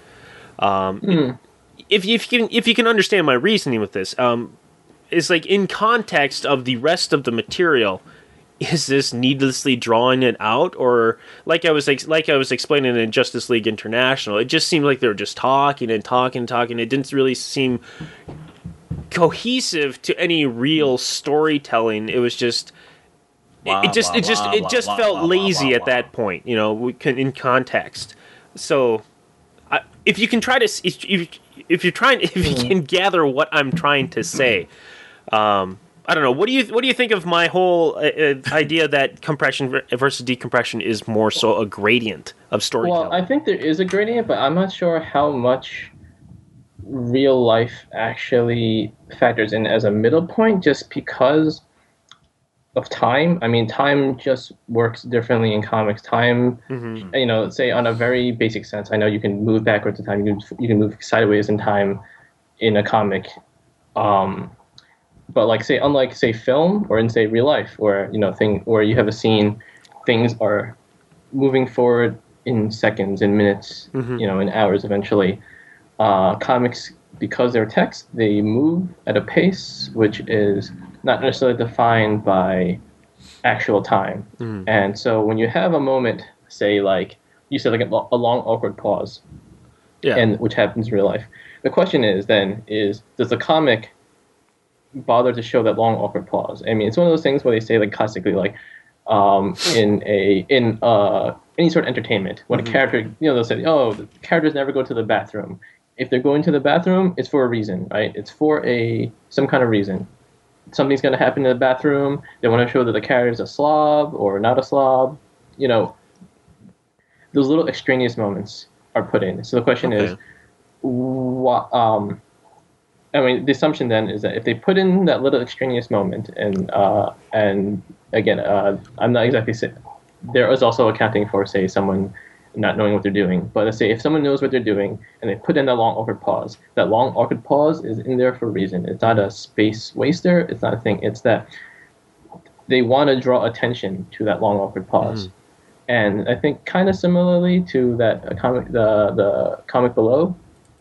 If you can understand my reasoning with this, is like in context of the rest of the material, is this needlessly drawing it out, or like I was explaining in Justice League International, it just seemed like they were just talking and talking and talking. It didn't really seem cohesive to any real storytelling. It was just it just felt lazy at that point, you know, in context. So if you can gather what I'm trying to say. I don't know. What do you think of my whole idea that compression versus decompression is more so a gradient of storytelling? Well, I think there is a gradient, but I'm not sure how much real life actually factors in as a middle point, just because of time. I mean, time just works differently in comics. Time, you know, say on a very basic sense, I know you can move backwards in time. You can move sideways in time in a comic. But like unlike film or in real life, where where you have a scene, things are moving forward in seconds, in minutes, in hours eventually. Comics, because they're text, they move at a pace which is not necessarily defined by actual time. And so when you have a moment, say like you said, like a long awkward pause, and which happens in real life, the question is does the comic bother to show that long awkward pause? I mean, it's one of those things where they say like classically, like in any sort of entertainment, when a character, they'll say, oh, the characters never go to the bathroom. If they're going to the bathroom, it's for a reason, right? It's for some kind of reason. Something's going to happen in the bathroom. They want to show that the character is a slob or not a slob. Those little extraneous moments are put in. So the question is, what? I mean, the assumption then is that if they put in that little extraneous moment, and again, I'm not exactly saying there is also accounting for, say, someone not knowing what they're doing. But let's say if someone knows what they're doing and they put in that long awkward pause, that long awkward pause is in there for a reason. It's not a space waster. It's not a thing. It's that they want to draw attention to that long awkward pause. And I think kind of similarly to that comic, the comic below.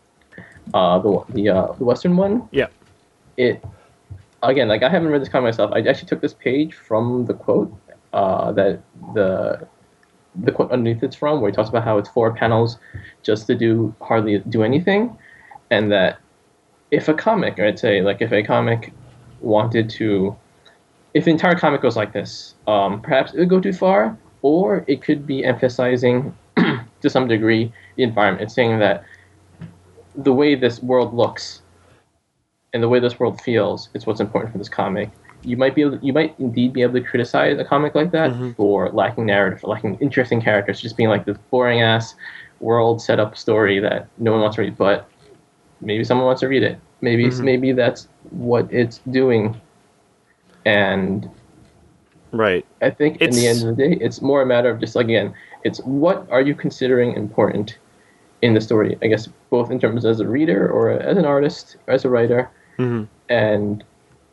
The Western one. Yeah. It again, like I haven't read this comic myself. I actually took this page from the quote that the quote underneath it's from, where he talks about how it's 4 panels just to hardly do anything, and that if a comic, or I'd say like if a comic wanted to, if the entire comic goes like this, perhaps it would go too far, or it could be emphasizing to some degree the environment. It's saying that the way this world looks and the way this world feels is what's important for this comic. You might indeed be able to criticize a comic like that for lacking narrative, for lacking interesting characters, just being like this boring ass world setup story that no one wants to read. But maybe someone wants to read it. Maybe that's what it's doing. And right, I think in the end of the day, it's more a matter of just, again, it's what are you considering important in the story, I guess, both in terms as a reader or as an artist or as a writer. And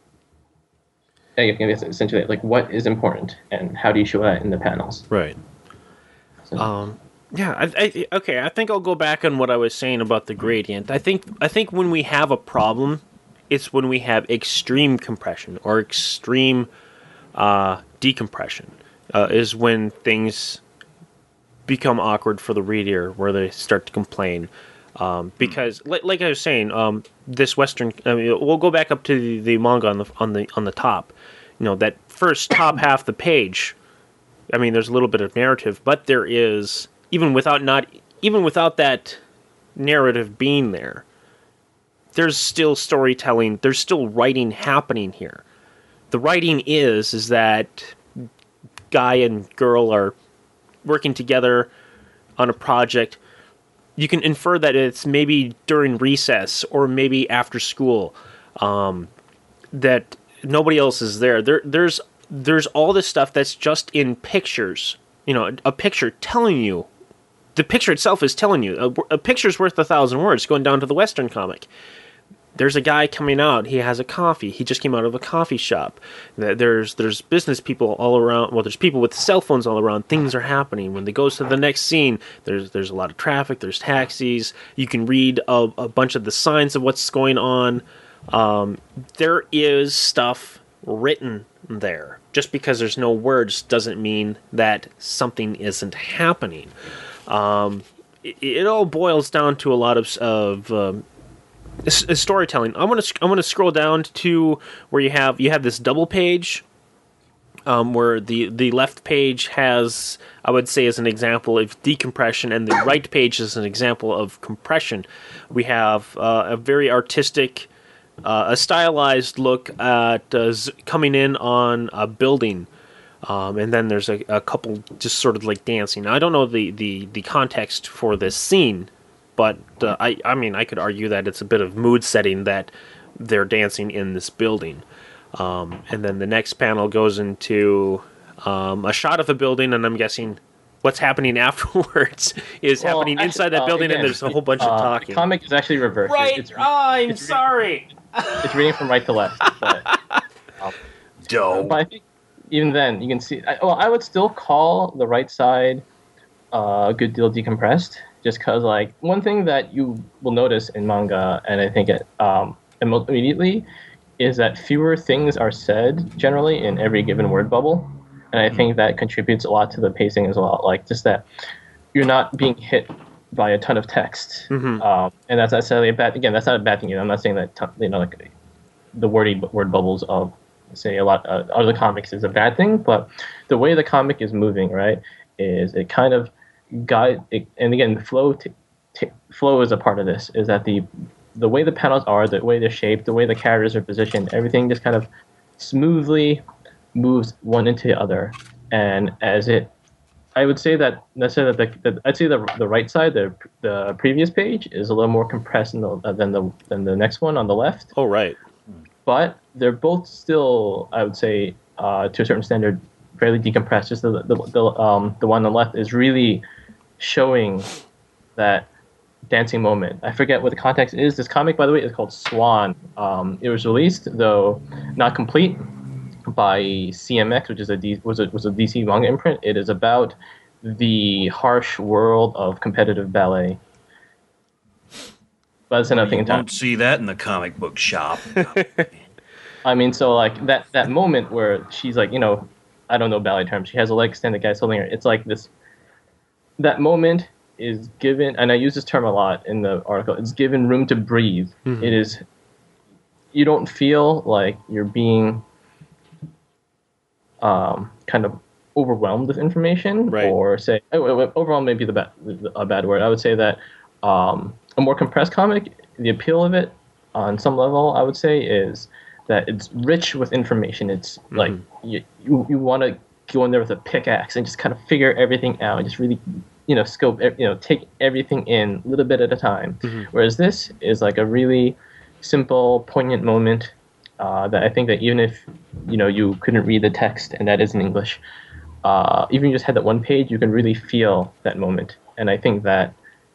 I guess essentially, like, what is important and how do you show that in the panels? Right. So, Yeah. I think I'll go back on what I was saying about the gradient. I think when we have a problem, it's when we have extreme compression or extreme decompression. Is when things become awkward for the reader, where they start to complain. Because, like I was saying, this Western. I mean, we'll go back up to the manga on the top. You know, that first top half of the page. I mean, there's a little bit of narrative, but there is even without that narrative being there. There's still storytelling. There's still writing happening here. The writing is that guy and girl are working together on a project. You can infer that it's maybe during recess or maybe after school, that nobody else is there. There's all this stuff that's just in pictures. You know, a picture telling you. The picture itself is telling you. A picture's worth 1,000 words, going down to the Western comic. There's a guy coming out. He has a coffee. He just came out of a coffee shop. There's business people all around. Well, there's people with cell phones all around. Things are happening. When they goes to the next scene, there's a lot of traffic. There's taxis. You can read a bunch of the signs of what's going on. There is stuff written there. Just because there's no words doesn't mean that something isn't happening. It all boils down to a lot of storytelling. I'm gonna scroll down to where you have this double page, where the left page has, I would say, as an example of decompression, and the right page is an example of compression. We have a very artistic, a stylized look at coming in on a building. And then there's a couple just sort of like dancing. Now, I don't know the context for this scene, but I mean, I could argue that it's a bit of mood setting that they're dancing in this building. And then the next panel goes into a shot of the building, and I'm guessing what's happening afterwards is happening inside that building, again, and there's a whole bunch of talking. The comic is actually reversed. Right. I'm sorry. It's reading from right to left. But I think even then, you can see. I would still call the right side a good deal decompressed, just because, like, one thing that you will notice in manga, and I think it immediately, is that fewer things are said generally in every given word bubble, and I think that contributes a lot to the pacing as well. Like, just that you're not being hit by a ton of text, and that's necessarily a bad. Again, that's not a bad thing. I'm not saying that like the word bubbles of, say, a lot of other comics is a bad thing, but the way the comic is moving, right, is it kind of guide it, and again, the flow is a part of this. Is that the way the panels are, the way they're shaped, the way the characters are positioned, everything just kind of smoothly moves one into the other, and I would say that necessarily I'd say the right side, the previous page, is a little more compressed than the next one on the left. Oh, right. But they're both still, I would say, to a certain standard, fairly decompressed. Just the one on the left is really showing that dancing moment. I forget what the context is. This comic, by the way, is called Swan. It was released, though not complete, by CMX, which is was a DC manga imprint. It is about the harsh world of competitive ballet. But that's another thing. You won't see that in the comic book shop. I mean, so like that moment where she's like, I don't know ballet terms. She has a leg extended, guy's holding her. It's like this. That moment is given, and I use this term a lot in the article. It's given room to breathe. Mm-hmm. It is. You don't feel like you're being kind of overwhelmed with information, right. Or say overwhelmed may be a bad word. I would say that a more compressed comic, the appeal of it on some level, I would say, is that it's rich with information. It's like you want to go in there with a pickaxe and just kind of figure everything out and just really scope, take everything in a little bit at a time. Mm-hmm. Whereas this is like a really simple, poignant moment that I think that even if you couldn't read the text and that is in English, even if you just had that one page, you can really feel that moment. And I think that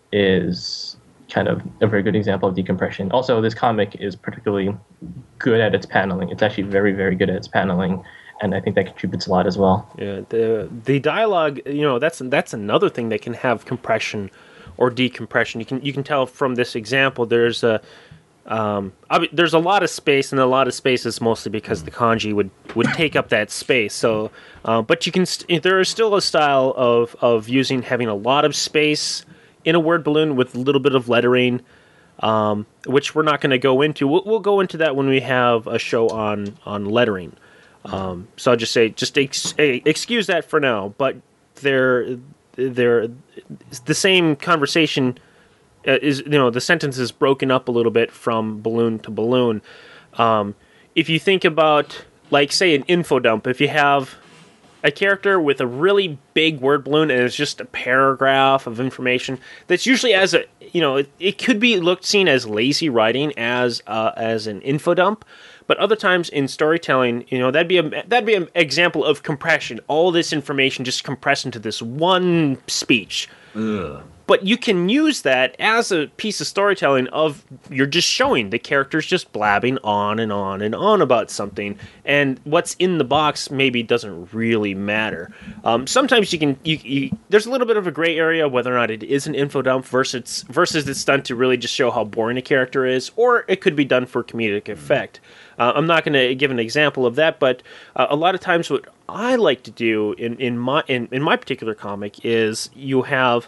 is kind of a very good example of decompression. Also, this comic is particularly good at its paneling. It's actually very, very good at its paneling, and I think that contributes a lot as well. Yeah, the dialogue, that's another thing that can have compression or decompression. You can tell from this example. There's a lot of space, and a lot of space is mostly because the kanji would take up that space. So, but you can there is still a style of having a lot of space in a word balloon with a little bit of lettering, which we're not going to go into. We'll go into that when we have a show on lettering. So I'll just say, excuse that for now. But they're the same conversation. The sentence is broken up a little bit from balloon to balloon. If you think about, like, say, an info dump, if you have a character with a really big word balloon and it's just a paragraph of information, that's usually it could be seen as lazy writing as an info dump. But other times in storytelling, that'd be an example of compression. All this information just compressed into this one speech. Ugh. But you can use that as a piece of storytelling you're just showing the characters just blabbing on and on and on about something, and what's in the box maybe doesn't really matter. Sometimes there's a little bit of a gray area whether or not it is an info dump versus it's done to really just show how boring a character is, or it could be done for comedic effect. I'm not going to give an example of that, but a lot of times what I like to do in my particular comic is you have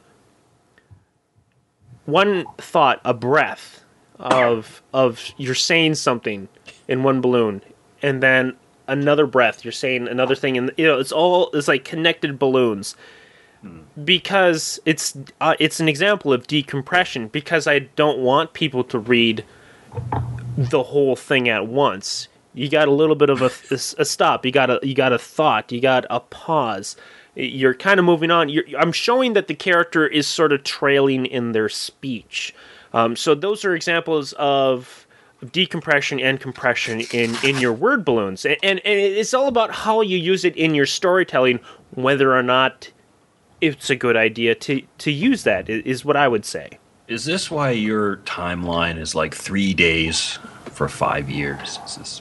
one thought, a breath of you're saying something in one balloon, and then another breath you're saying another thing, and it's like connected balloons, because it's an example of decompression, because I don't want people to read the whole thing at once. You got a little bit of a stop. You got a thought. You got a pause. You're kind of moving on. I'm showing that the character is sort of trailing in their speech. So those are examples of decompression and compression in your word balloons. And it's all about how you use it in your storytelling, whether or not it's a good idea to use that, is what I would say. Is this why your timeline is like 3 days for 5 years?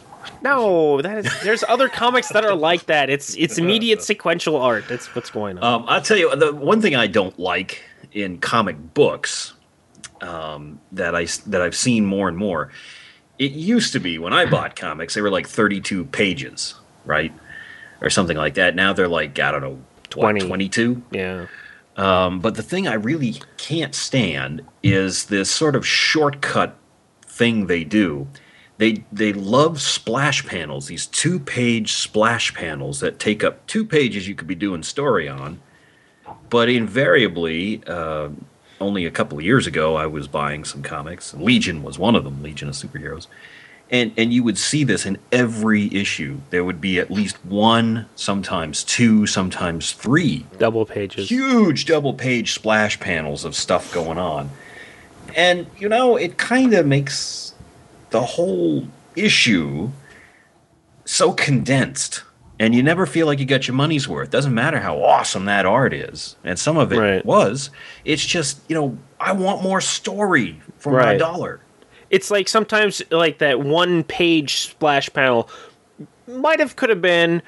No, there's other comics that are like that. It's immediate sequential art. That's what's going on. I'll tell you, the one thing I don't like in comic books that I've seen more and more. It used to be when I bought comics, they were like 32 pages, right, or something like that. Now they're like, I don't know, 22. Yeah. But the thing I really can't stand is this sort of shortcut thing they do. They love splash panels, these 2-page splash panels that take up 2 pages you could be doing story on. But invariably, only a couple of years ago, I was buying some comics. Legion was one of them, Legion of Superheroes. And you would see this in every issue. There would be at least 1, sometimes 2, sometimes 3. Double pages. Huge double-page splash panels of stuff going on. And, it kind of makes the whole issue so condensed, and you never feel like you got your money's worth. Doesn't matter how awesome that art is, and some of it was. It's just, I want more story for my dollar. It's like sometimes like that 1-page splash panel could have been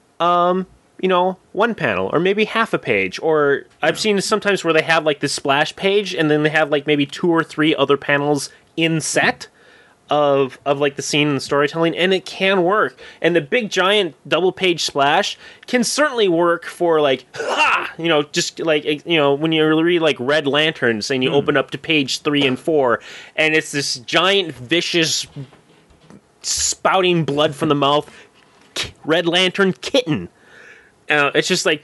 1 panel, or maybe half a page, or I've seen sometimes where they have like the splash page and then they have like maybe 2 or 3 other panels in set of like the scene and the storytelling, and it can work. And the big giant double page splash can certainly work for like just like when you read like Red Lanterns and you open up to page 3 and 4, and it's this giant vicious spouting blood from the mouth Red Lantern kitten. It's just like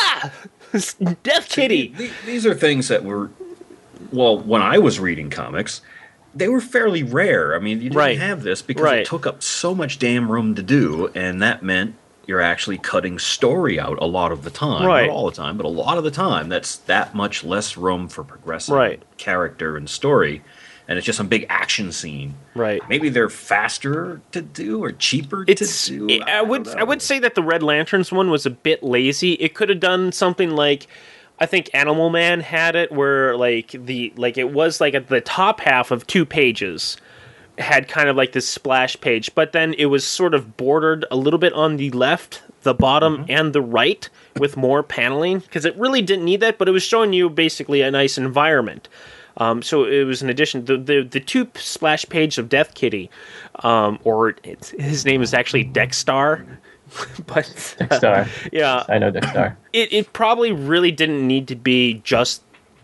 Death Kitty. These are things that were, when I was reading comics, they were fairly rare. I mean, you didn't have this because it took up so much damn room to do, and that meant you're actually cutting story out a lot of the time. Not all the time, but a lot of the time. That's that much less room for progressive character and story, and it's just some big action scene. Right. Maybe they're faster to do or cheaper to do. I would say that the Red Lanterns one was a bit lazy. It could have done something like I think Animal Man had it where it was like at the top half of 2 pages had kind of like this splash page, but then it was sort of bordered a little bit on the left, the bottom, and the right with more paneling, because it really didn't need that, but it was showing you basically a nice environment. So it was an addition. The 2 splash page of Death Kitty, or his name is actually Dexstar. But Dexstar. Yeah, I know Dexstar. It probably really didn't need to be just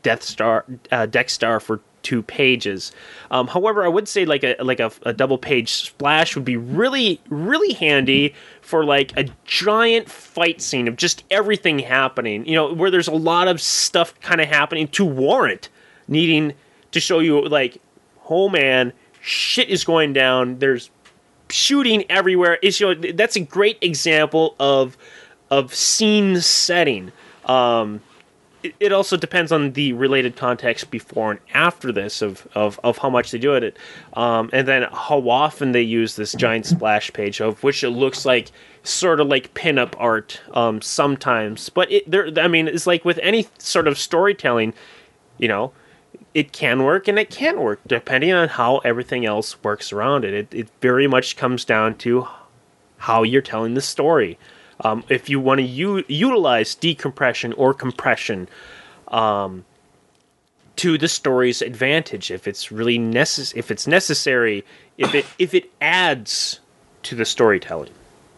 Dexstar for 2 pages. However, I would say like a double page splash would be really, really handy for like a giant fight scene of just everything happening. You know, where there's a lot of stuff kind of happening to warrant needing to show you like, oh man, shit is going down. There's shooting everywhere. That's a great example of scene setting. It also depends on the related context before and after this of how much they do it, and then how often they use this giant splash page, of which it looks like sort of like pinup art sometimes. But it's like with any sort of storytelling, you know, it can work and it can't work depending on how everything else works around it. It very much comes down to how you're telling the story. If you want to utilize decompression or compression to the story's advantage, if it's really necessary, if it adds to the storytelling.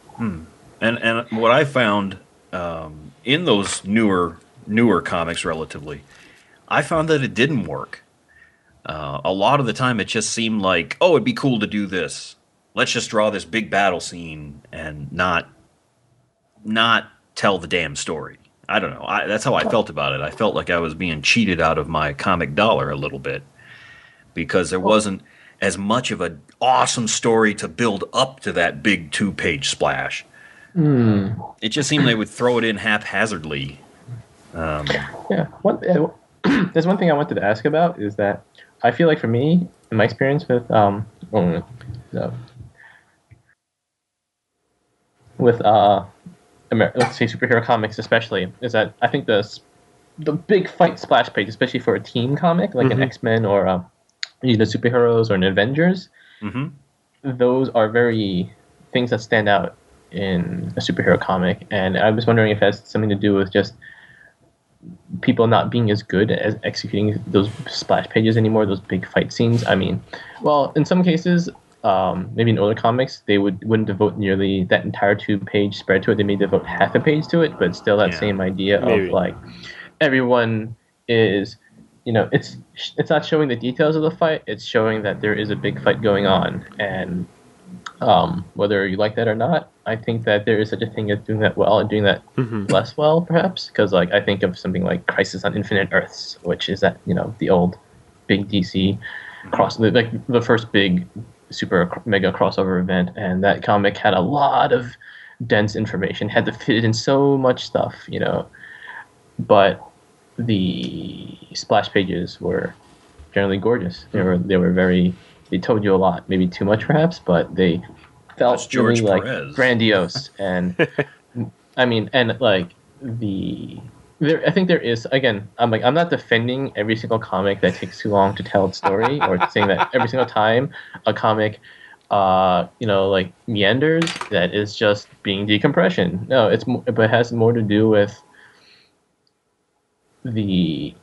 And what I found in those newer comics, relatively, I found that it didn't work. A lot of the time, it just seemed like, oh, it'd be cool to do this. Let's just draw this big battle scene and not tell the damn story. I don't know. That's how I felt about it. I felt like I was being cheated out of my comic dollar a little bit because there wasn't as much of an awesome story to build up to that big 2-page splash. It just seemed they would throw it in haphazardly. Yeah. There's one thing I wanted to ask about is that I feel like for me, in my experience with let's say superhero comics especially, is that I think the big fight splash page, especially for a team comic like an X-Men or superheroes or an Avengers, those are very things that stand out in a superhero comic, and I was wondering if it has something to do with just people not being as good at executing those splash pages anymore, those big fight scenes. I mean, well, in some cases, maybe in older comics, they wouldn't devote nearly that entire 2-page spread to it. They may devote half a page to it, but still that same idea of like everyone is, it's not showing the details of the fight. It's showing that there is a big fight going on, and whether you like that or not, I think that there is such a thing as doing that well and doing that less well, perhaps. Because like I think of something like Crisis on Infinite Earths, which is that the old big DC the first big super mega crossover event, and that comic had a lot of dense information, had to fit in so much stuff, but the splash pages were generally gorgeous. They told you a lot, maybe too much perhaps, but they felt really like grandiose. And I mean, and like I think there is, again, I'm not defending every single comic that takes too long to tell its story, or saying that every single time a comic, like meanders, that is just being decompression. No, but it has more to do with the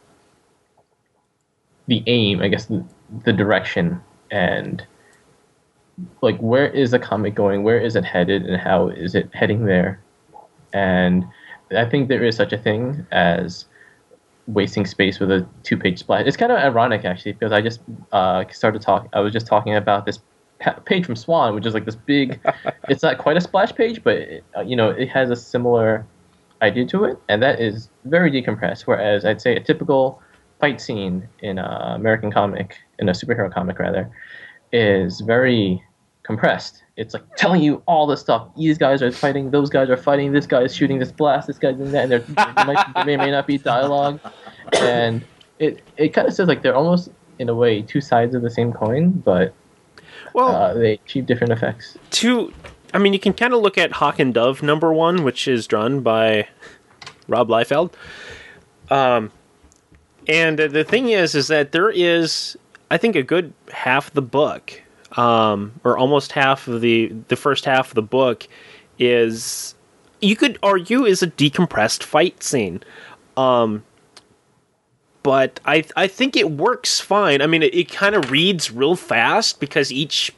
aim, I guess, the direction, and like where is the comic going, where is it headed, and how is it heading there. And I think there is such a thing as wasting space with a 2-page splash. It's kind of ironic, actually, because I just I was just talking about this page from Swan, which is like this big. It's not quite a splash page, but it has a similar idea to it, and that is very decompressed. Whereas I'd say a typical fight scene in a superhero comic rather, is very compressed. It's like telling you all the stuff. These guys are fighting, those guys are fighting, this guy is shooting this blast, this guy's doing that, and there may or may not be dialogue. And it kind of says like they're almost, in a way, 2 sides of the same coin, but they achieve different effects. You can kind of look at Hawk and Dove #1, which is drawn by Rob Liefeld. And the thing is that there is, I think, a good half the book, or almost half of the first half of the book is, you could argue, is a decompressed fight scene. But I think it works fine. I mean, it kind of reads real fast because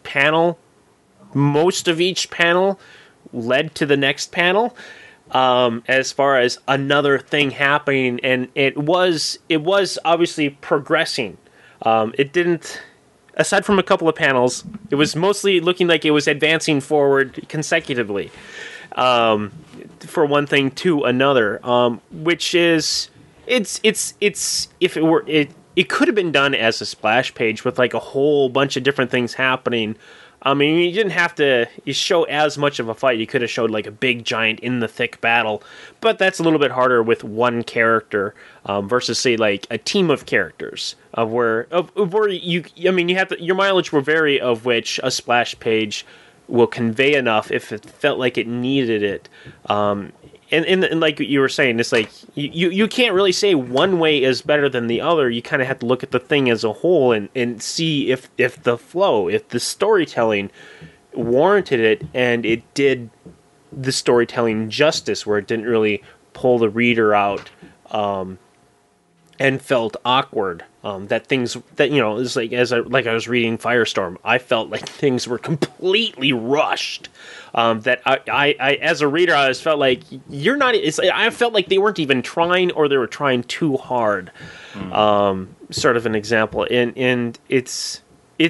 most of each panel led to the next panel. As far as another thing happening, and it was obviously progressing. It didn't, aside from a couple of panels, it was mostly looking like it was advancing forward consecutively, for one thing to another, which is, it's if it were, it could have been done as a splash page with like a whole bunch of different things happening. I mean, you didn't have to show as much of a fight. You could have showed like a big giant in the thick battle, but that's a little bit harder with one character versus, say, like a team of characters where you. I mean, you have to, your mileage will vary, of which a splash page will convey enough if it felt like it needed it. And like you were saying, it's like you can't really say one way is better than the other. You kind of have to look at the thing as a whole and see if the flow, if the storytelling warranted it, and it did the storytelling justice, where it didn't really pull the reader out and felt awkward. That things that, it's like, I was reading Firestorm, I felt like things were completely rushed. That I as a reader, I just felt like you're not. I felt like they weren't even trying, or they were trying too hard. Sort of an example, and it's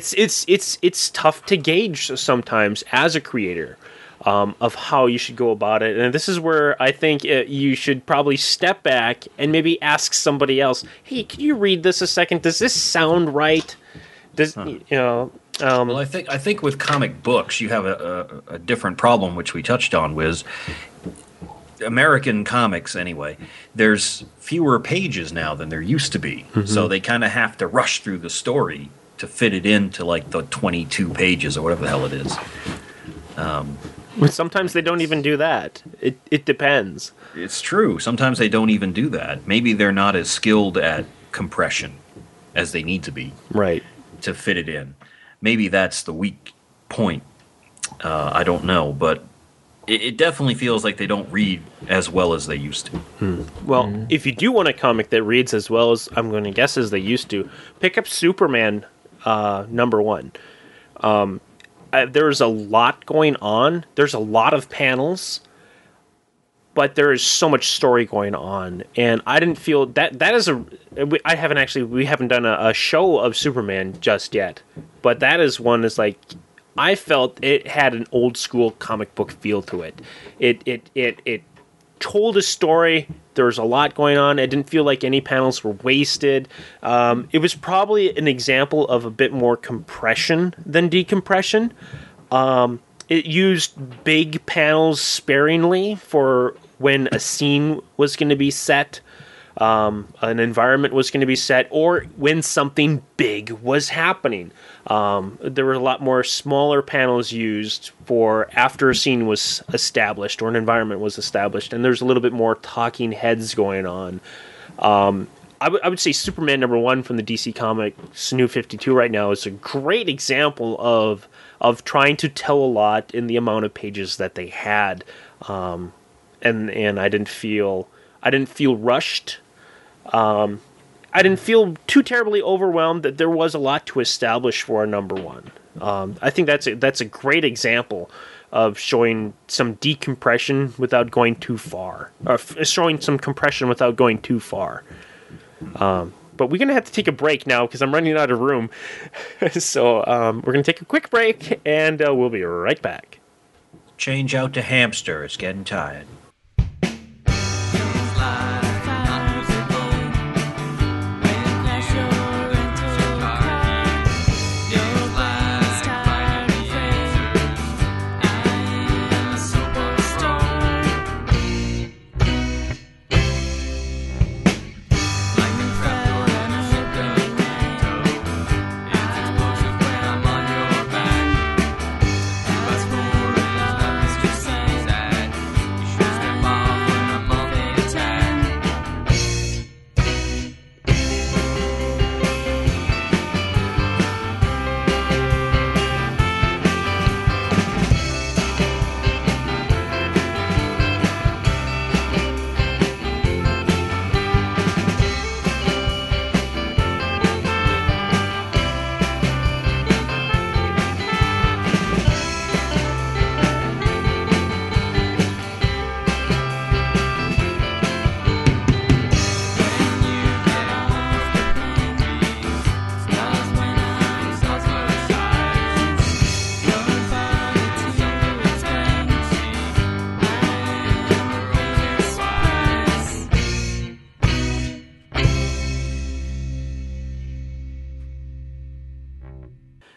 tough to gauge sometimes as a creator. Of how you should go about it. And this is where I think you should probably step back and maybe ask somebody else, hey, can you read this a second? Does this sound right? Well, I think with comic books, you have a different problem, which we touched on, was American comics anyway. There's fewer pages now than there used to be. Mm-hmm. So they kind of have to rush through the story to fit it into like the 22 pages or whatever the hell it is. Sometimes they don't even do that. It depends. It's true. Sometimes they don't even do that. Maybe they're not as skilled at compression as they need to be. Right. To fit it in. Maybe that's the weak point. I don't know. But it definitely feels like they don't read as well as they used to. Well, if you do want a comic that reads as well as, I'm going to guess, as they used to, pick up Superman #1. There's a lot going on. There's a lot of panels, but there is so much story going on, and I didn't feel that is we haven't done a show of Superman just yet, but that is one that's like, I felt it had an old school comic book feel to it. It told a story. There was a lot going on. It didn't feel like any panels were wasted. It was probably an example of a bit more compression than decompression. It used big panels sparingly for when a scene was going to be set, an environment was going to be set, or when something big was happening. There were a lot more smaller panels used for after a scene was established or an environment was established, and there's a little bit more talking heads going on. I would say Superman #1 from the DC Comics New 52 right now is a great example of trying to tell a lot in the amount of pages that they had, and I didn't feel rushed. I didn't feel too terribly overwhelmed. That there was a lot to establish for a #1. I think that's a great example of showing some decompression without going too far, or showing some compression without going too far. But we're gonna have to take a break now because I'm running out of room. So we're gonna take a quick break, and we'll be right back. Change out to hamster. It's getting tired.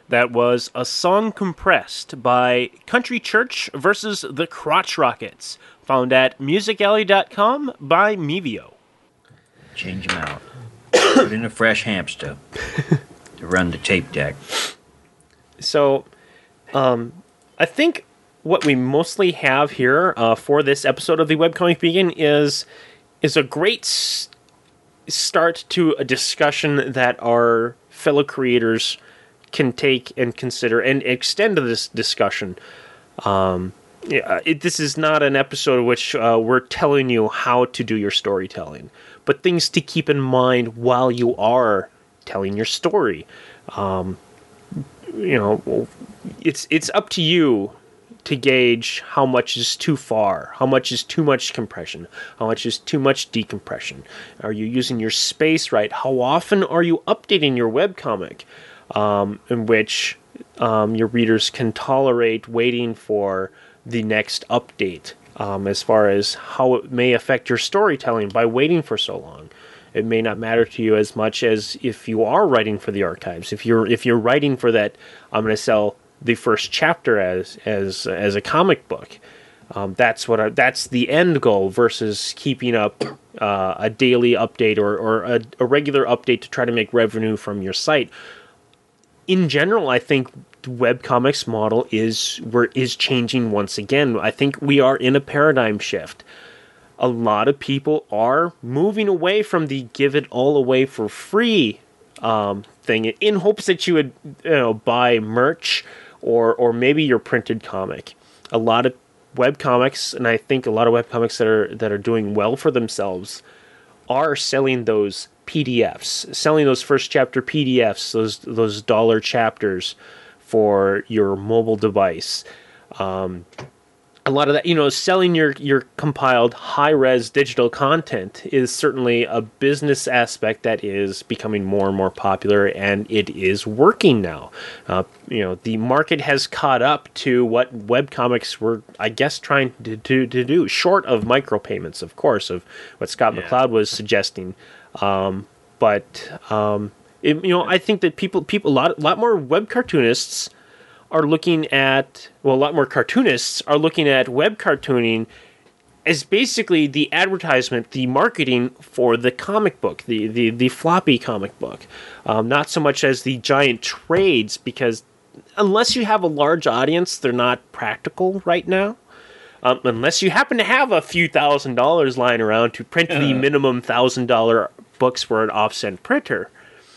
That was A Song Compressed by Country Church versus the Crotch Rockets, found at musicalley.com by Mevio. Change them out. Put in a fresh hamster to run the tape deck. So, I think what we mostly have here for this episode of the Webcomic Beacon is a great start to a discussion that our fellow creators can take and consider and extend to this discussion. This is not an episode in which we're telling you how to do your storytelling, but things to keep in mind while you are telling your story. It's up to you to gauge how much is too far, how much is too much compression, how much is too much decompression. Are you using your space right? How often are you updating your webcomic, in which your readers can tolerate waiting for the next update, as far as how it may affect your storytelling by waiting for so long. It may not matter to you as much as if you are writing for the archives. If you're writing for that, I'm going to sell the first chapter as a comic book. That's the end goal versus keeping up a daily update or a regular update to try to make revenue from your site. In general, I think the webcomics model is changing once again. I think we are in a paradigm shift. A lot of people are moving away from the give it all away for free thing in hopes that you would buy merch or maybe your printed comic. A lot of webcomics, and I think a lot of webcomics that are doing well for themselves, are selling those PDFs, selling those first chapter PDFs, those dollar chapters for your mobile device. A lot of that, selling your compiled high-res digital content is certainly a business aspect that is becoming more and more popular, and it is working now. The market has caught up to what webcomics were, I guess, trying to do, short of micropayments, of course, of what Scott McCloud was suggesting. I think that people a lot more web cartoonists are looking at, a lot more cartoonists are looking at web cartooning as basically the advertisement, the marketing for the comic book, the floppy comic book. Not so much as the giant trades, because unless you have a large audience, they're not practical right now. Unless you happen to have a few $1,000s lying around to print the minimum $1,000 books for an offset printer.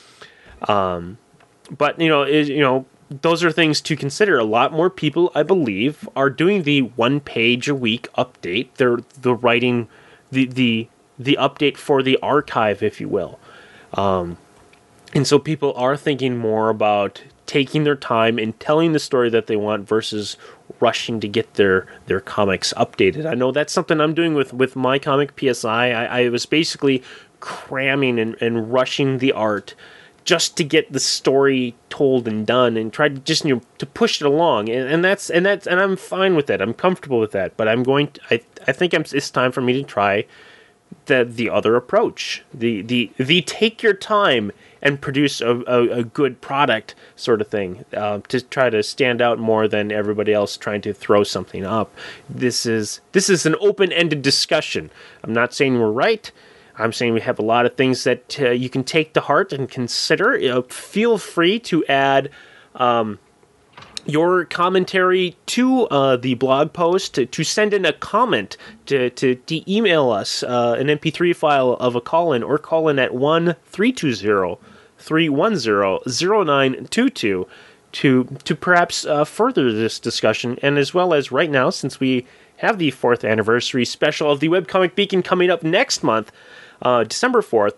Those are things to consider. A lot more people, I believe, are doing the 1 page a week update. They're writing the update for the archive, if you will. And so people are thinking more about taking their time and telling the story that they want versus rushing to get their comics updated. I know that's something I'm doing with my comic, PSI. I was basically cramming and rushing the art just to get the story told and done, and try to just to push it along, and I'm fine with that. I'm comfortable with that. But I think it's time for me to try the other approach, the take your time and produce a good product sort of thing, to try to stand out more than everybody else trying to throw something up. This is an open-ended discussion. I'm not saying we're right. I'm saying we have a lot of things that you can take to heart and consider. Feel free to add your commentary to the blog post, to send in a comment, to email us an MP3 file of a call-in, or call in at 1-320-310-0922 to perhaps further this discussion. And as well as right now, since we have the 4th anniversary special of the Webcomic Beacon coming up next month, December 4th,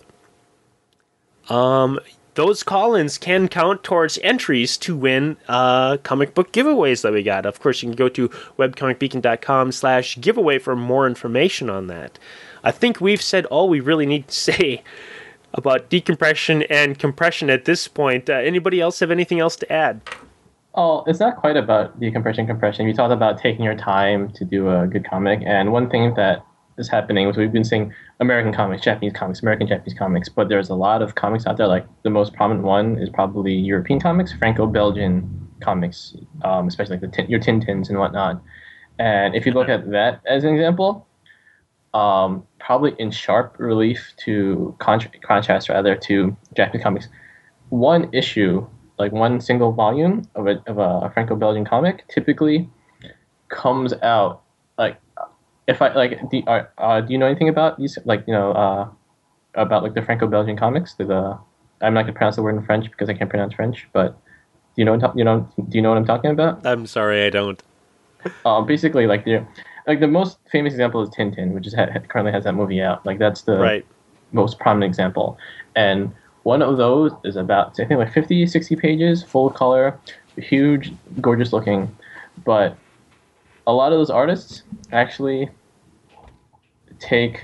those call-ins can count towards entries to win comic book giveaways that we got. Of course, you can go to webcomicbeacon.com/giveaway for more information on that. I think we've said all we really need to say about decompression and compression at this point. Anybody else have anything else to add? Oh, it's not quite about decompression, compression. You talked about taking your time to do a good comic, and one thing that is happening. So we've been seeing American comics, Japanese comics, American Japanese comics, but there's a lot of comics out there. Like the most prominent one is probably European comics, Franco-Belgian comics, especially like your Tintins and whatnot. And if you look at that as an example, probably in sharp relief to contrast rather to Japanese comics, one issue, like one single volume of a Franco-Belgian comic, typically comes out like, if I like, do you know anything about these, like, about like the Franco-Belgian comics? I'm not gonna pronounce the word in French because I can't pronounce French, but do you know what I'm talking about? I'm sorry, I don't. Basically, like the most famous example is Tintin, which currently has that movie out. Like that's the most prominent example, and one of those is about, I think, like 50, 60 pages, full color, huge, gorgeous looking, but a lot of those artists actually take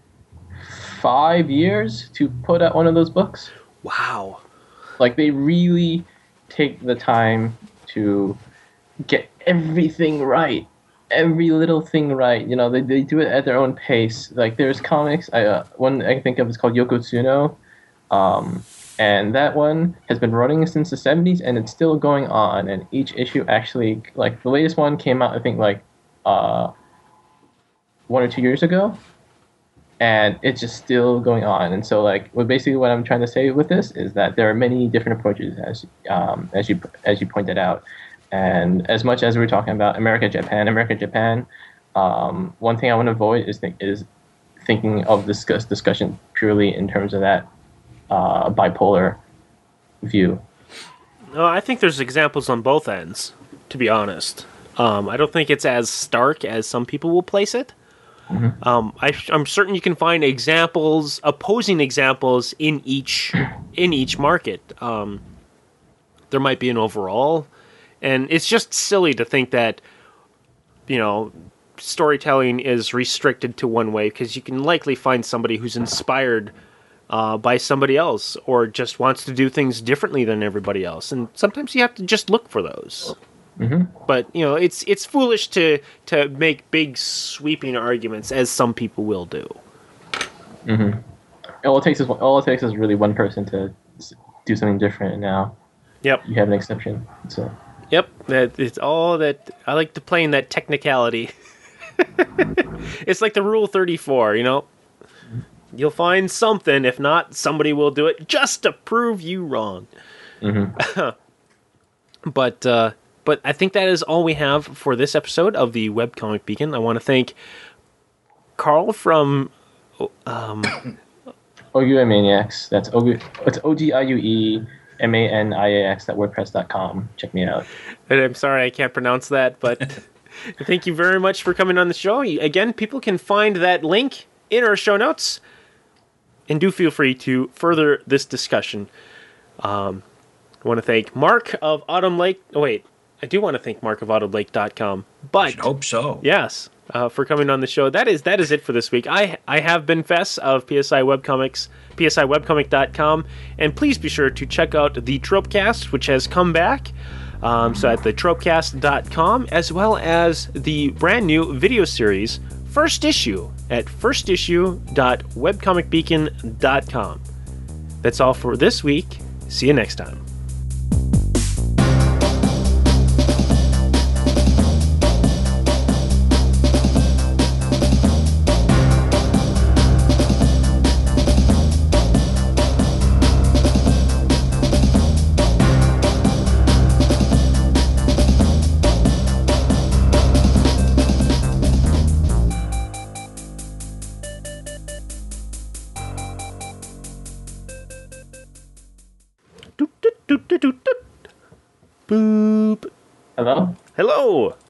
5 years to put out one of those books. Wow. Like, they really take the time to get everything right. Every little thing right. They do it at their own pace. Like, there's comics, one I can think of is called Yokotsuno. And that one has been running since the 70s, and it's still going on. And each issue actually, like, the latest one came out, I think, like, 1 or 2 years ago. And it's just still going on. And so, like, basically what I'm trying to say with this is that there are many different approaches, as you pointed out. And as much as we're talking about America, Japan, one thing I want to avoid is thinking of this discussion purely in terms of that bipolar view. No, I think there's examples on both ends, to be honest. I don't think it's as stark as some people will place it. Mm-hmm. I'm certain you can find opposing examples in each market. There might be an overall, and it's just silly to think that, storytelling is restricted to one way, because you can likely find somebody who's inspired by somebody else, or just wants to do things differently than everybody else, and sometimes you have to just look for those. Mm-hmm. But it's foolish to make big sweeping arguments, as some people will do. Mm-hmm. All it takes is really one person to do something different, and now you have an exception. So yep, it's all that I like to play in that technicality. It's like the Rule 34, You'll find something. If not, somebody will do it just to prove you wrong. Mm-hmm. But I think that is all we have for this episode of the Webcomic Beacon. I want to thank Carl from OGUE Maniacs. It's OGIUE MANIAX.wordpress.com. Check me out. And I'm sorry I can't pronounce that, but thank you very much for coming on the show. Again, people can find that link in our show notes, and do feel free to further this discussion. I want to thank Mark of Autumn Lake. Oh, wait. I do want to thank Mark of AutumnLake.com. But I should hope so. Yes, for coming on the show. That is it for this week. I have been Fess of PSI Webcomics, PSIWebcomic.com, and please be sure to check out the Tropecast, which has come back. So at the Tropecast.com, as well as the brand new video series, First Issue, at firstissue.webcomicbeacon.com. That's all for this week. See you next time. Boop. Hello? Hello.